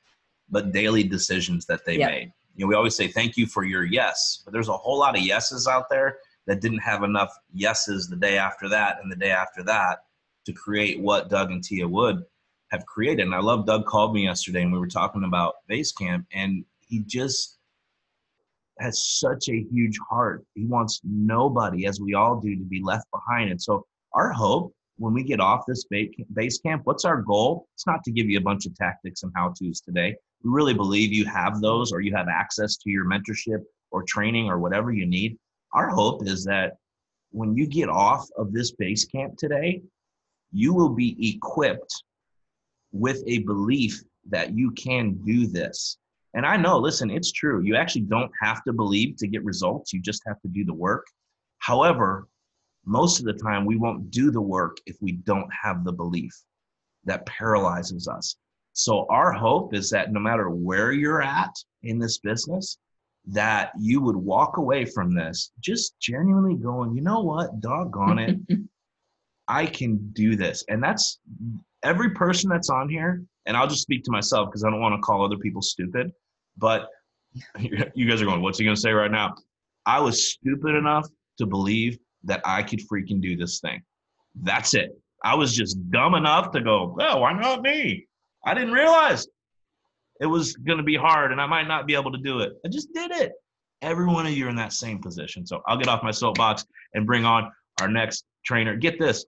but daily decisions that they made. We always say thank you for your yes, but there's a whole lot of yeses out there that didn't have enough yeses the day after that and the day after that to create what Doug and Tia Wood have created. And I love Doug called me yesterday and we were talking about Basecamp, and he just has such a huge heart. He wants nobody, as we all do, to be left behind. And so our hope when we get off this Basecamp, what's our goal? It's not to give you a bunch of tactics and how-tos today. We really believe you have those, or you have access to your mentorship or training or whatever you need. Our hope is that when you get off of this Basecamp today, you will be equipped with a belief that you can do this. And I know, listen, it's true. You actually don't have to believe to get results. You just have to do the work. However, most of the time we won't do the work if we don't have the belief. That paralyzes us. So our hope is that no matter where you're at in this business, that you would walk away from this just genuinely going, you know what, doggone it, I can do this. And that's every person that's on here, and I'll just speak to myself because I don't want to call other people stupid, but you guys are going, what's he going to say right now? I was stupid enough to believe that I could freaking do this thing. That's it. I was just dumb enough to go, well, why not me? I didn't realize it was going to be hard and I might not be able to do it. I just did it. Every one of you are in that same position. So I'll get off my soapbox and bring on our next trainer. Get this.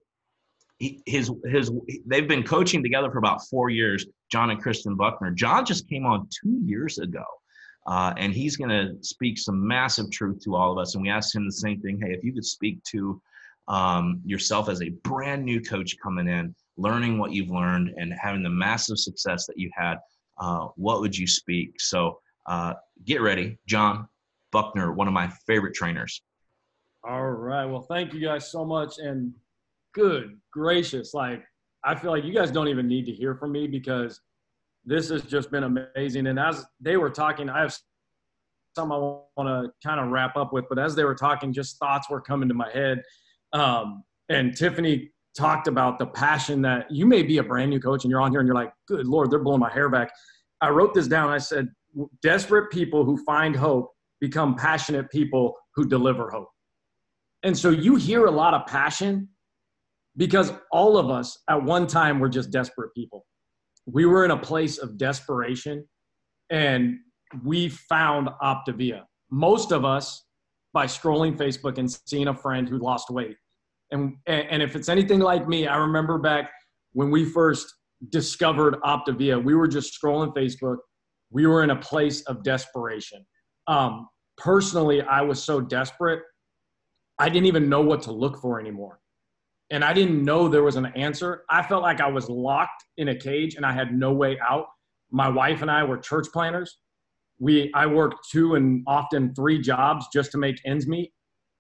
They've been coaching together for about 4 years, John and Kristen Buckner. John just came on 2 years ago, and he's going to speak some massive truth to all of us. And we asked him the same thing. Hey, if you could speak to yourself as a brand new coach coming in, learning what you've learned and having the massive success that you had, what would you speak? So get ready. John Buckner, one of my favorite trainers. All right. Well, thank you guys so much. And good gracious, like, I feel like you guys don't even need to hear from me because this has just been amazing. And as they were talking, I have something I want to kind of wrap up with, but as they were talking, just thoughts were coming to my head. And Tiffany talked about the passion that you may be a brand new coach and you're on here and you're like, good Lord, they're blowing my hair back. I wrote this down. I said, desperate people who find hope become passionate people who deliver hope. And so you hear a lot of passion because all of us at one time were just desperate people. We were in a place of desperation and we found Optavia. Most of us by scrolling Facebook and seeing a friend who lost weight. And if it's anything like me, I remember back when we first discovered Optavia, we were just scrolling Facebook. We were in a place of desperation. Personally, I was so desperate, I didn't even know what to look for anymore. And I didn't know there was an answer. I felt like I was locked in a cage and I had no way out. My wife and I were church planners. I worked 2 and often 3 jobs just to make ends meet.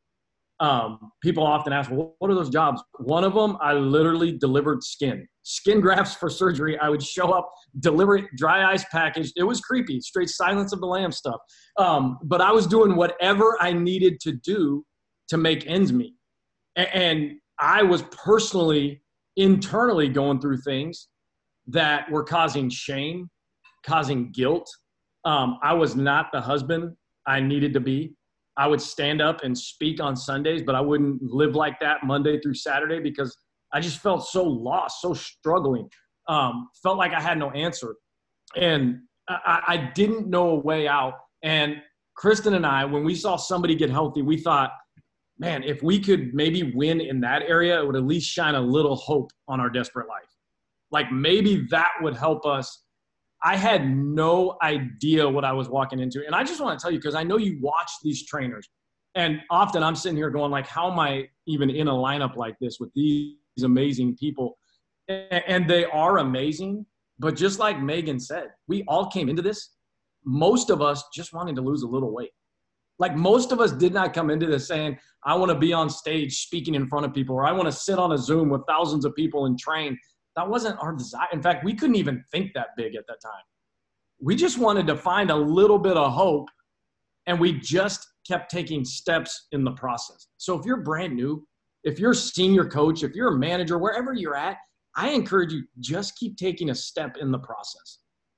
People often ask, well, what are those jobs? One of them, I literally delivered skin grafts for surgery. I would show up, deliver it, dry ice packaged. It was creepy, straight Silence of the Lambs stuff. But I was doing whatever I needed to do to make ends meet. And I was personally, internally going through things that were causing shame, causing guilt. I was not the husband I needed to be. I would stand up and speak on Sundays, but I wouldn't live like that Monday through Saturday because I just felt so lost, so struggling, felt like I had no answer. And I didn't know a way out. And Kristen and I, when we saw somebody get healthy, we thought, man, if we could maybe win in that area, it would at least shine a little hope on our desperate life. Like maybe that would help us. I had no idea what I was walking into. And I just want to tell you, because I know you watch these trainers. And often I'm sitting here going like, how am I even in a lineup like this with these amazing people? And they are amazing. But just like Megan said, we all came into this. Most of us just wanted to lose a little weight. Like most of us did not come into this saying, I want to be on stage speaking in front of people, or I want to sit on a Zoom with thousands of people and train. That wasn't our desire. In fact, we couldn't even think that big at that time. We just wanted to find a little bit of hope, and we just kept taking steps in the process. So if you're brand new, if you're a senior coach, if you're a manager, wherever you're at, I encourage you, just keep taking a step in the process.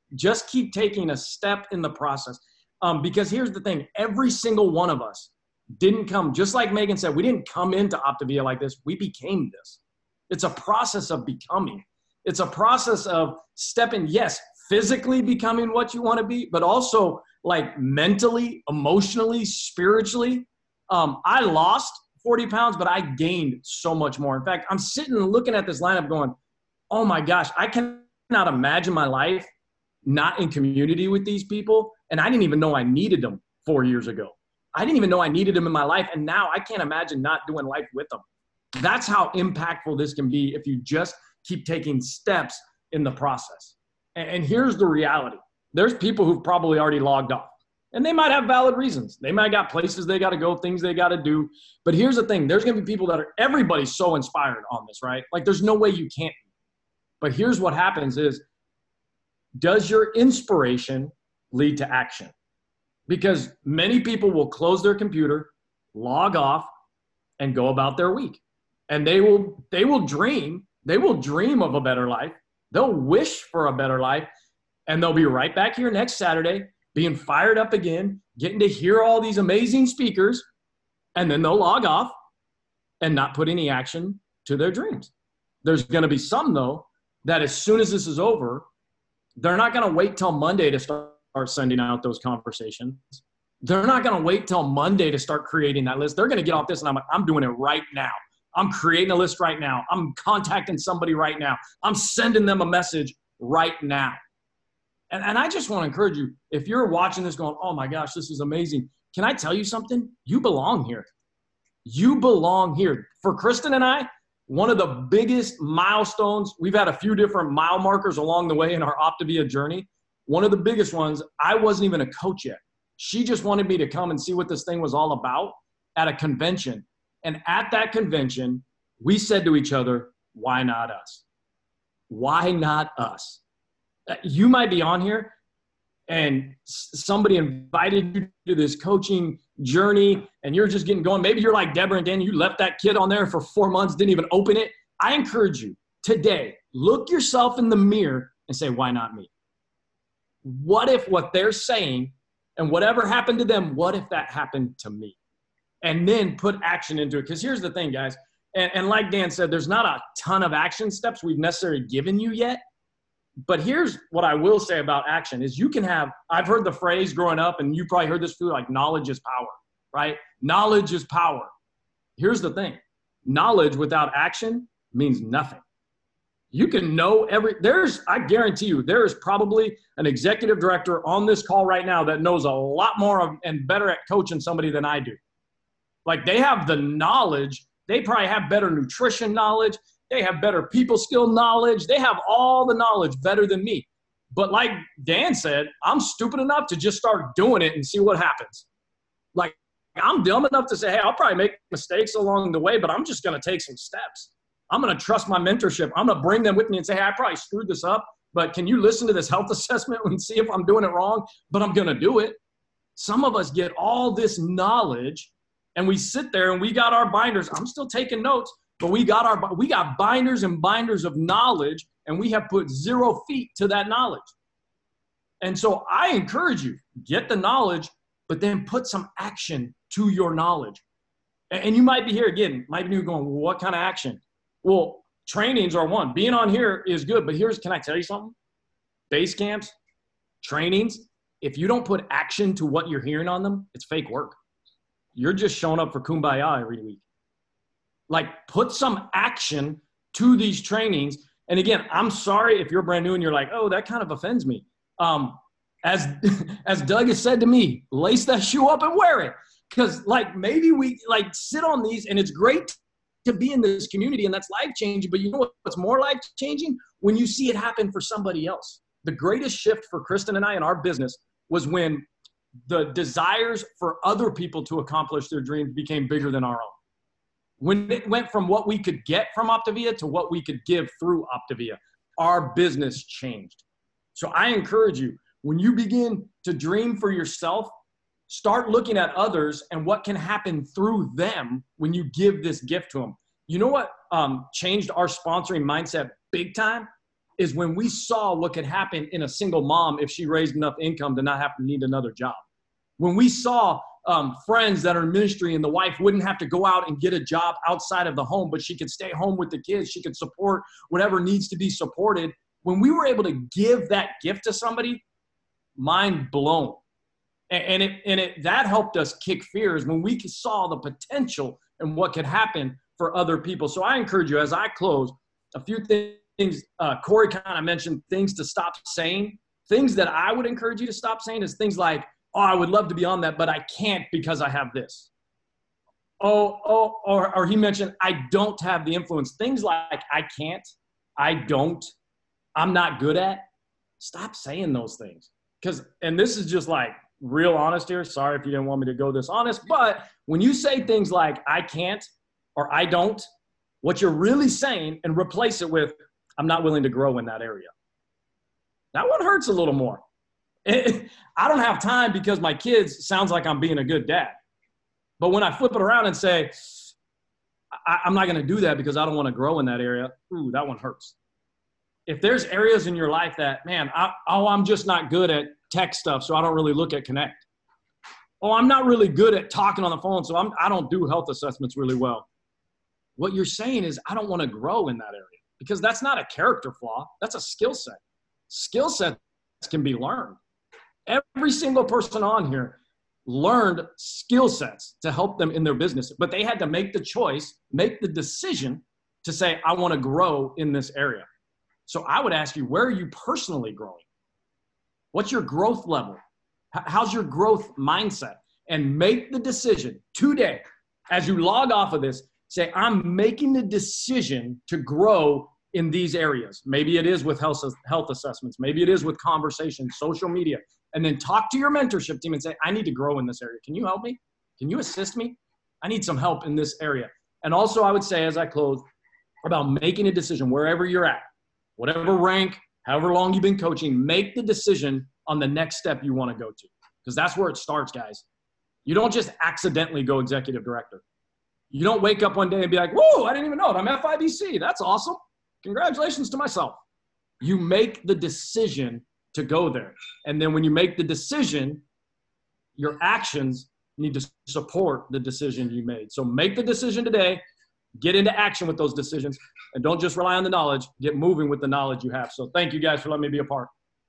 Just keep taking a step in the process. Because here's the thing, every single one of us didn't come, just like Megan said, we didn't come into Optavia like this. We became this. It's a process of becoming. It's a process of stepping, yes, physically becoming what you want to be, but also like mentally, emotionally, spiritually. I lost 40 pounds, but I gained so much more. In fact, I'm sitting and looking at this lineup going, oh my gosh, I cannot imagine my life not in community with these people. And I didn't even know I needed them 4 years ago. I didn't even know I needed them in my life. And now I can't imagine not doing life with them. That's how impactful this can be if you just keep taking steps in the process. And here's the reality. There's people who've probably already logged off. And they might have valid reasons. They might got places they got to go, things they got to do. But here's the thing. There's going to be people that are, everybody's so inspired on this, right? Like there's no way you can't be. But here's what happens is, does your inspiration lead to action? Because many people will close their computer, log off, and go about their week. And they will dream of a better life. They'll wish for a better life. And they'll be right back here next Saturday, being fired up again, getting to hear all these amazing speakers. And then they'll log off and not put any action to their dreams. There's going to be some, though, that as soon as this is over, they're not going to wait till Monday to start sending out those conversations. They're not going to wait till Monday to start creating that list. They're going to get off this and I'm doing it right now. I'm creating a list right now. I'm contacting somebody right now. I'm sending them a message right now. And I just want to encourage you, if you're watching this going, oh my gosh, this is amazing. Can I tell you something? You belong here. You belong here. For Kristen and I, one of the biggest milestones, we've had a few different mile markers along the way in our Optavia journey. One of the biggest ones, I wasn't even a coach yet. She just wanted me to come and see what this thing was all about at a convention. And at that convention, we said to each other, why not us? Why not us? You might be on here and somebody invited you to this coaching journey and you're just getting going. Maybe you're like Deborah and Dan, you left that kid on there for 4 months, didn't even open it. I encourage you today, look yourself in the mirror and say, why not me? What if what they're saying and whatever happened to them, what if that happened to me? And then put action into it. Because here's the thing, guys. And like Dan said, there's not a ton of action steps we've necessarily given you yet. But here's what I will say about action is you can have, I've heard the phrase growing up, and you probably heard this too, like knowledge is power, right? Knowledge is power. Here's the thing. Knowledge without action means nothing. You can know I guarantee you, there is probably an executive director on this call right now that knows a lot more and better at coaching somebody than I do. Like they have the knowledge. They probably have better nutrition knowledge. They have better people skill knowledge. They have all the knowledge better than me. But like Dan said, I'm stupid enough to just start doing it and see what happens. Like I'm dumb enough to say, hey, I'll probably make mistakes along the way, but I'm just going to take some steps. I'm going to trust my mentorship. I'm going to bring them with me and say, hey, I probably screwed this up, but can you listen to this health assessment and see if I'm doing it wrong? But I'm going to do it. Some of us get all this knowledge and we sit there and we got our binders. I'm still taking notes, but we got binders and binders of knowledge, and we have put 0 feet to that knowledge. And so I encourage you, get the knowledge, but then put some action to your knowledge. And you might be here again, might be going, well, what kind of action? Well, trainings are one. Being on here is good, but can I tell you something? Base camps, trainings, if you don't put action to what you're hearing on them, it's fake work. You're just showing up for kumbaya every week. Like put some action to these trainings. And again, I'm sorry if you're brand new and you're like, oh, that kind of offends me. As Doug has said to me, lace that shoe up and wear it. Because like maybe we like sit on these and it's great to be in this community and that's life-changing. But you know what's more life-changing? When you see it happen for somebody else. The greatest shift for Kristen and I in our business was when the desires for other people to accomplish their dreams became bigger than our own. When it went from what we could get from Optavia to what we could give through Optavia, our business changed. So I encourage you, when you begin to dream for yourself, start looking at others and what can happen through them when you give this gift to them. You know what changed our sponsoring mindset big time? is when we saw what could happen in a single mom if she raised enough income to not have to need another job. When we saw friends that are in ministry and the wife wouldn't have to go out and get a job outside of the home, but she could stay home with the kids. She could support whatever needs to be supported. When we were able to give that gift to somebody, mind blown. That helped us kick fears when we saw the potential and what could happen for other people. So I encourage you, as I close, a few things. Corey kind of mentioned things to stop saying. Things that I would encourage you to stop saying is things like, oh, I would love to be on that, but I can't because I have this. Or he mentioned, I don't have the influence. Things like, I can't, I don't, I'm not good at. Stop saying those things. And this is just like real honest here. Sorry if you didn't want me to go this honest, but when you say things like, I can't, or I don't, what you're really saying, and replace it with, I'm not willing to grow in that area. That one hurts a little more. I don't have time because my kids sounds like I'm being a good dad. But when I flip it around and say, I'm not going to do that because I don't want to grow in that area, ooh, that one hurts. If there's areas in your life that, man, I'm just not good at tech stuff, so I don't really look at Connect. Oh, I'm not really good at talking on the phone, so I don't do health assessments really well. What you're saying is, I don't want to grow in that area because that's not a character flaw. That's a skill set. Skill sets can be learned. Every single person on here learned skill sets to help them in their business, but they had to make the choice, make the decision to say, I want to grow in this area. So I would ask you, where are you personally growing? What's your growth level? How's your growth mindset? And make the decision today, as you log off of this, say, I'm making the decision to grow in these areas. Maybe it is with health assessments. Maybe it is with conversations, social media. And then talk to your mentorship team and say, I need to grow in this area. Can you help me? Can you assist me? I need some help in this area. And also I would say, as I close, about making a decision wherever you're at, whatever rank, however long you've been coaching, make the decision on the next step you want to go to. Because that's where it starts, guys. You don't just accidentally go executive director. You don't wake up one day and be like, whoa, I didn't even know it. I'm FIBC. That's awesome. Congratulations to myself. You make the decision to go there. And then when you make the decision, your actions need to support the decision you made. So make the decision today, get into action with those decisions, and don't just rely on the knowledge, get moving with the knowledge you have. So thank you guys for letting me be a part.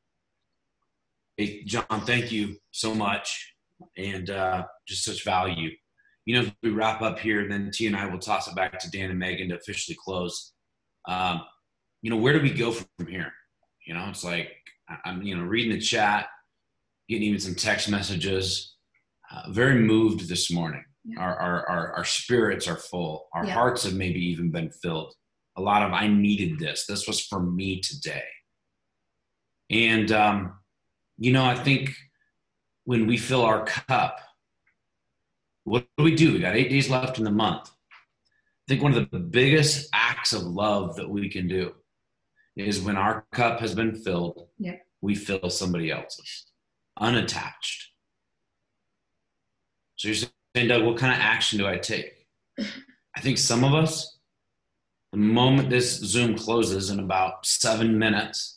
Hey, John, thank you so much. And just such value. You know, as we wrap up here, then T and I will toss it back to Dan and Megan to officially close. You know, where do we go from here? You know, it's like, I'm, reading the chat, getting even some text messages, very moved this morning. Yeah. Our spirits are full. Our hearts have maybe even been filled. A lot of, I needed this. This was for me today. And, I think when we fill our cup, what do? We got 8 days left in the month. I think one of the biggest acts of love that we can do is when our cup has been filled, we fill somebody else's, unattached. So you're saying, Doug, what kind of action do I take? I think some of us, the moment this Zoom closes in about 7 minutes,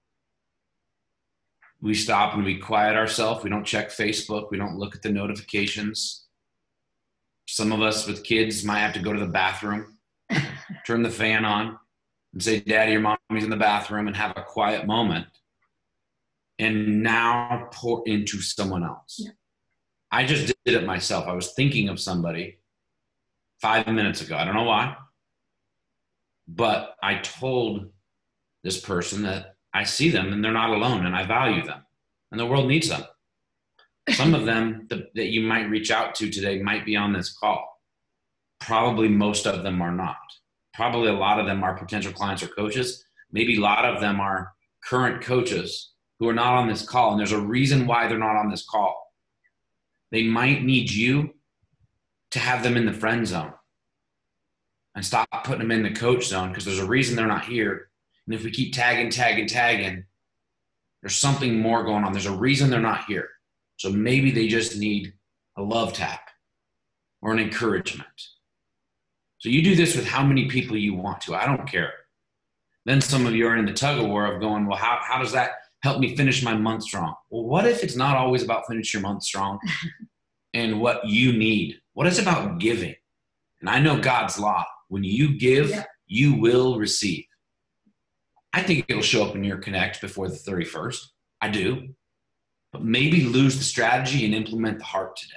we stop and we quiet ourselves. We don't check Facebook. We don't look at the notifications. Some of us with kids might have to go to the bathroom, turn the fan on, and say, Daddy or Mommy's in the bathroom, and have a quiet moment. And now pour into someone else. Yeah. I just did it myself. I was thinking of somebody 5 minutes ago. I don't know why. But I told this person that I see them and they're not alone and I value them. And the world needs them. Some of them that you might reach out to today might be on this call. Probably most of them are not. Probably a lot of them are potential clients or coaches. Maybe a lot of them are current coaches who are not on this call. And there's a reason why they're not on this call. They might need you to have them in the friend zone and stop putting them in the coach zone, because there's a reason they're not here. And if we keep tagging, there's something more going on. There's a reason they're not here. So maybe they just need a love tap or an encouragement. So you do this with how many people you want to. I don't care. Then some of you are in the tug of war of going, well, how does that help me finish my month strong? Well, what if it's not always about finish your month strong and what you need? What is about giving? And I know God's law. When you give, you will receive. I think it'll show up in your Connect before the 31st. I do. But maybe lose the strategy and implement the heart today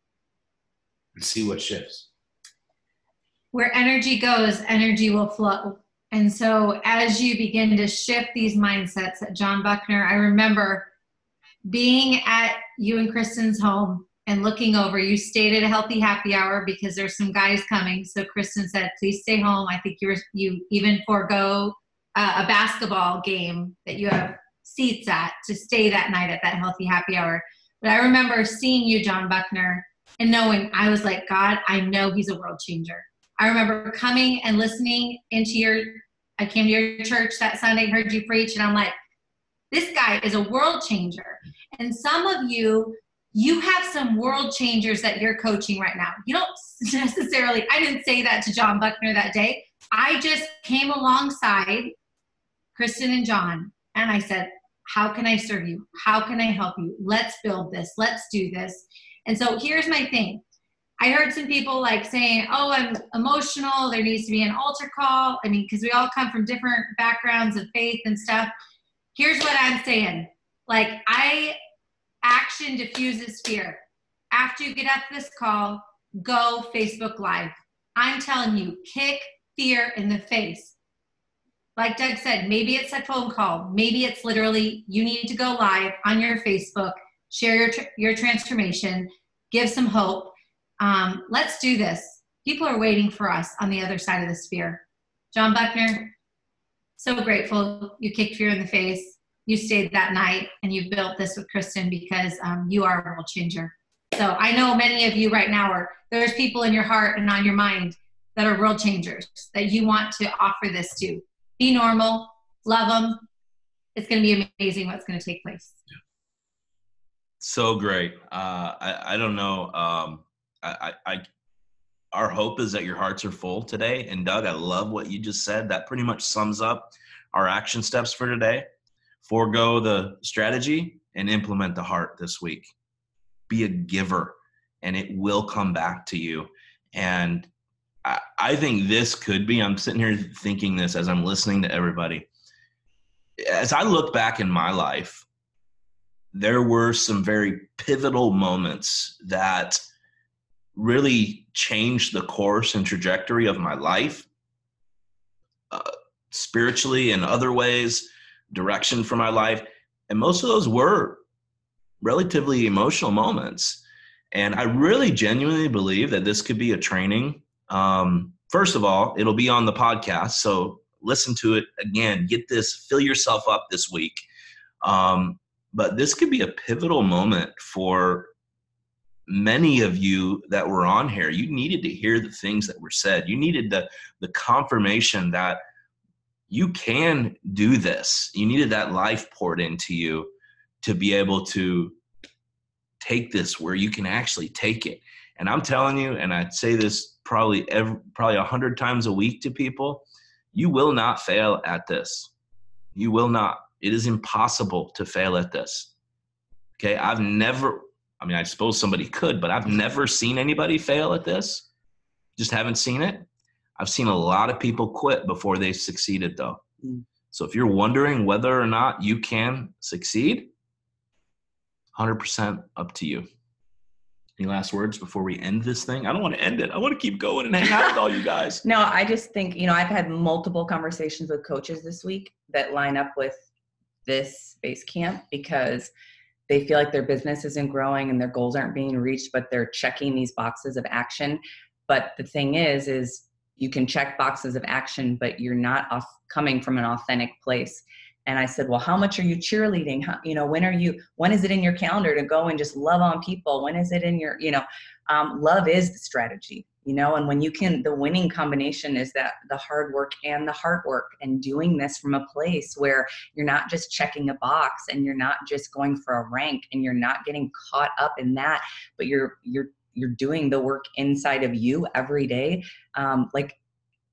and see what shifts. Where energy goes, energy will flow. And so as you begin to shift these mindsets at John Buckner, I remember being at you and Kristen's home and looking over. You stayed at a healthy happy hour because there's some guys coming. So Kristen said, please stay home. I think you even forego a basketball game that you have seats at to stay that night at that healthy happy hour. But I remember seeing you, John Buckner, and knowing, I was like, God, I know he's a world changer. I remember coming and listening I came to your church that Sunday, heard you preach, and I'm like, this guy is a world changer. And some of you have some world changers that you're coaching right now. You don't necessarily, I didn't say that to John Buckner that day. I just came alongside Kristen and John, and I said, how can I serve you? How can I help you? Let's build this. Let's do this. And so here's my thing. I heard some people like saying, oh, I'm emotional. There needs to be an altar call. I mean, because we all come from different backgrounds of faith and stuff. Here's what I'm saying. Like, action diffuses fear. After you get off this call, go Facebook Live. I'm telling you, kick fear in the face. Like Doug said, maybe it's a phone call. Maybe it's literally you need to go live on your Facebook, share your transformation, give some hope. Let's do this. People are waiting for us on the other side of the sphere. John Buckner, so grateful you kicked fear in the face. You stayed that night and you built this with Kristen because you are a world changer. So I know many of you right now there's people in your heart and on your mind that are world changers that you want to offer this to. Be normal, love them. It's going to be amazing what's going to take place. So great. I don't know. Our hope is that your hearts are full today. And Doug, I love what you just said. That pretty much sums up our action steps for today. Forego the strategy and implement the heart this week. Be a giver and it will come back to you. And I think this could be, I'm sitting here thinking this as I'm listening to everybody. As I look back in my life, there were some very pivotal moments that really changed the course and trajectory of my life, spiritually and other ways, direction for my life. And most of those were relatively emotional moments. And I really genuinely believe that this could be a training. First of all, it'll be on the podcast. So listen to it again, get this, fill yourself up this week. But this could be a pivotal moment for many of you that were on here. You needed to hear the things that were said. You needed the confirmation that you can do this. You needed that life poured into you to be able to take this where you can actually take it. And I'm telling you, and I say this probably 100 times a week to people, you will not fail at this. You will not. It is impossible to fail at this. Okay, I suppose somebody could, but I've never seen anybody fail at this. Just haven't seen it. I've seen a lot of people quit before they've succeeded, though. So if you're wondering whether or not you can succeed, 100% up to you. Any last words before we end this thing? I don't want to end it. I want to keep going and hang out with all you guys. No, I just think, I've had multiple conversations with coaches this week that line up with this base camp because they feel like their business isn't growing and their goals aren't being reached, but they're checking these boxes of action. But the thing is you can check boxes of action, but you're not coming from an authentic place. And I said, well, how much are you cheerleading? When is it in your calendar to go and just love on people? When is it in your, love is the strategy, and when the winning combination is that the hard work and the heart work and doing this from a place where you're not just checking a box and you're not just going for a rank and you're not getting caught up in that, but you're doing the work inside of you every day.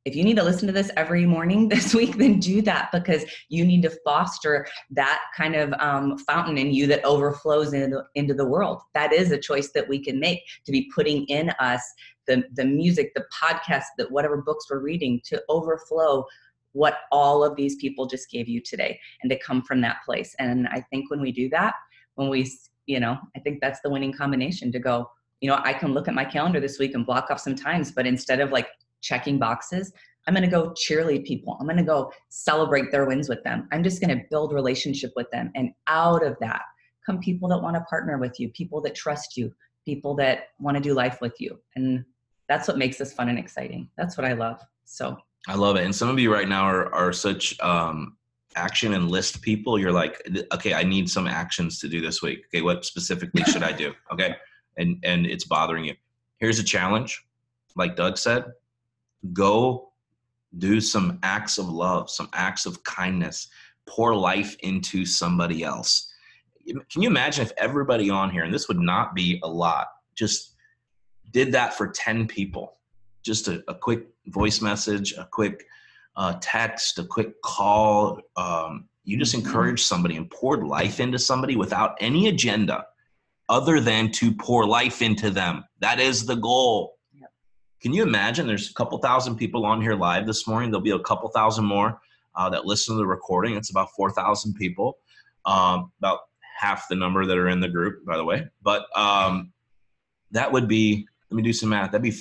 if you need to listen to this every morning this week, then do that, because you need to foster that kind of fountain in you that overflows into the world. That is a choice that we can make, to be putting in us the music, the podcast, that whatever books we're reading, to overflow what all of these people just gave you today, and to come from that place. And I think when we do that, I think that's the winning combination, to go, I can look at my calendar this week and block off some times, but instead of like checking boxes, I'm going to go cheerlead people. I'm going to go celebrate their wins with them. I'm just going to build relationship with them. And out of that come people that want to partner with you, people that trust you, people that want to do life with you. And that's what makes this fun and exciting. That's what I love. So I love it. And some of you right now are such action and list people. You're like, okay, I need some actions to do this week. Okay, what specifically should I do? Okay. And it's bothering you. Here's a challenge. Like Doug said, go do some acts of love, some acts of kindness, pour life into somebody else. Can you imagine if everybody on here, and this would not be a lot, just did that for 10 people? Just a quick voice message, a quick text, a quick call. You just encourage somebody and poured life into somebody without any agenda other than to pour life into them. That is the goal. Can you imagine there's a couple thousand people on here live this morning? There'll be a couple thousand more that listen to the recording. It's about 4,000 people, about half the number that are in the group, by the way. But that would be, let me do some math. That'd be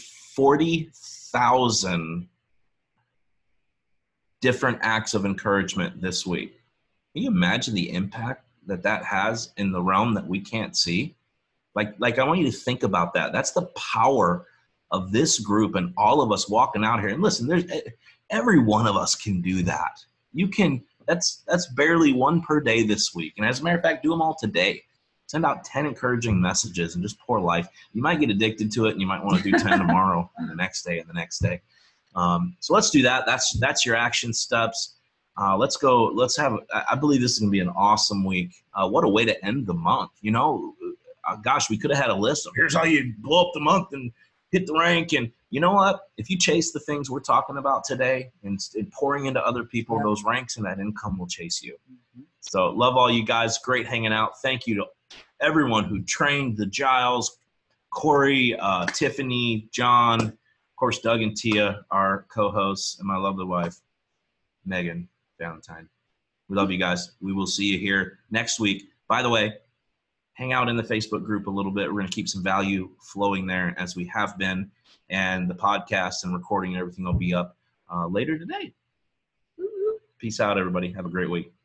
40,000 different acts of encouragement this week. Can you imagine the impact that has in the realm that we can't see? Like I want you to think about that. That's the power of this group and all of us walking out here. And listen, every one of us can do that. You can, that's barely one per day this week. And as a matter of fact, do them all today. Send out 10 encouraging messages and just pour life. You might get addicted to it, and you might want to do 10 tomorrow and the next day and the next day. So let's do that. That's your action steps. Let's go. Let's have, I believe this is going to be an awesome week. What a way to end the month. Gosh, we could have had a list of here's how you blow up the month and hit the rank. And you know what? If you chase the things we're talking about today and pouring into other people, those ranks and that income will chase you. So love all you guys. Great hanging out. Thank you to everyone who trained, the Giles, Corey, Tiffany, John, of course, Doug and Tia, our co-hosts, and my lovely wife, Megan Valentine. We love you guys. We will see you here next week. By the way, hang out in the Facebook group a little bit. We're going to keep some value flowing there as we have been. And the podcast and recording and everything will be up later today. Peace out, everybody. Have a great week.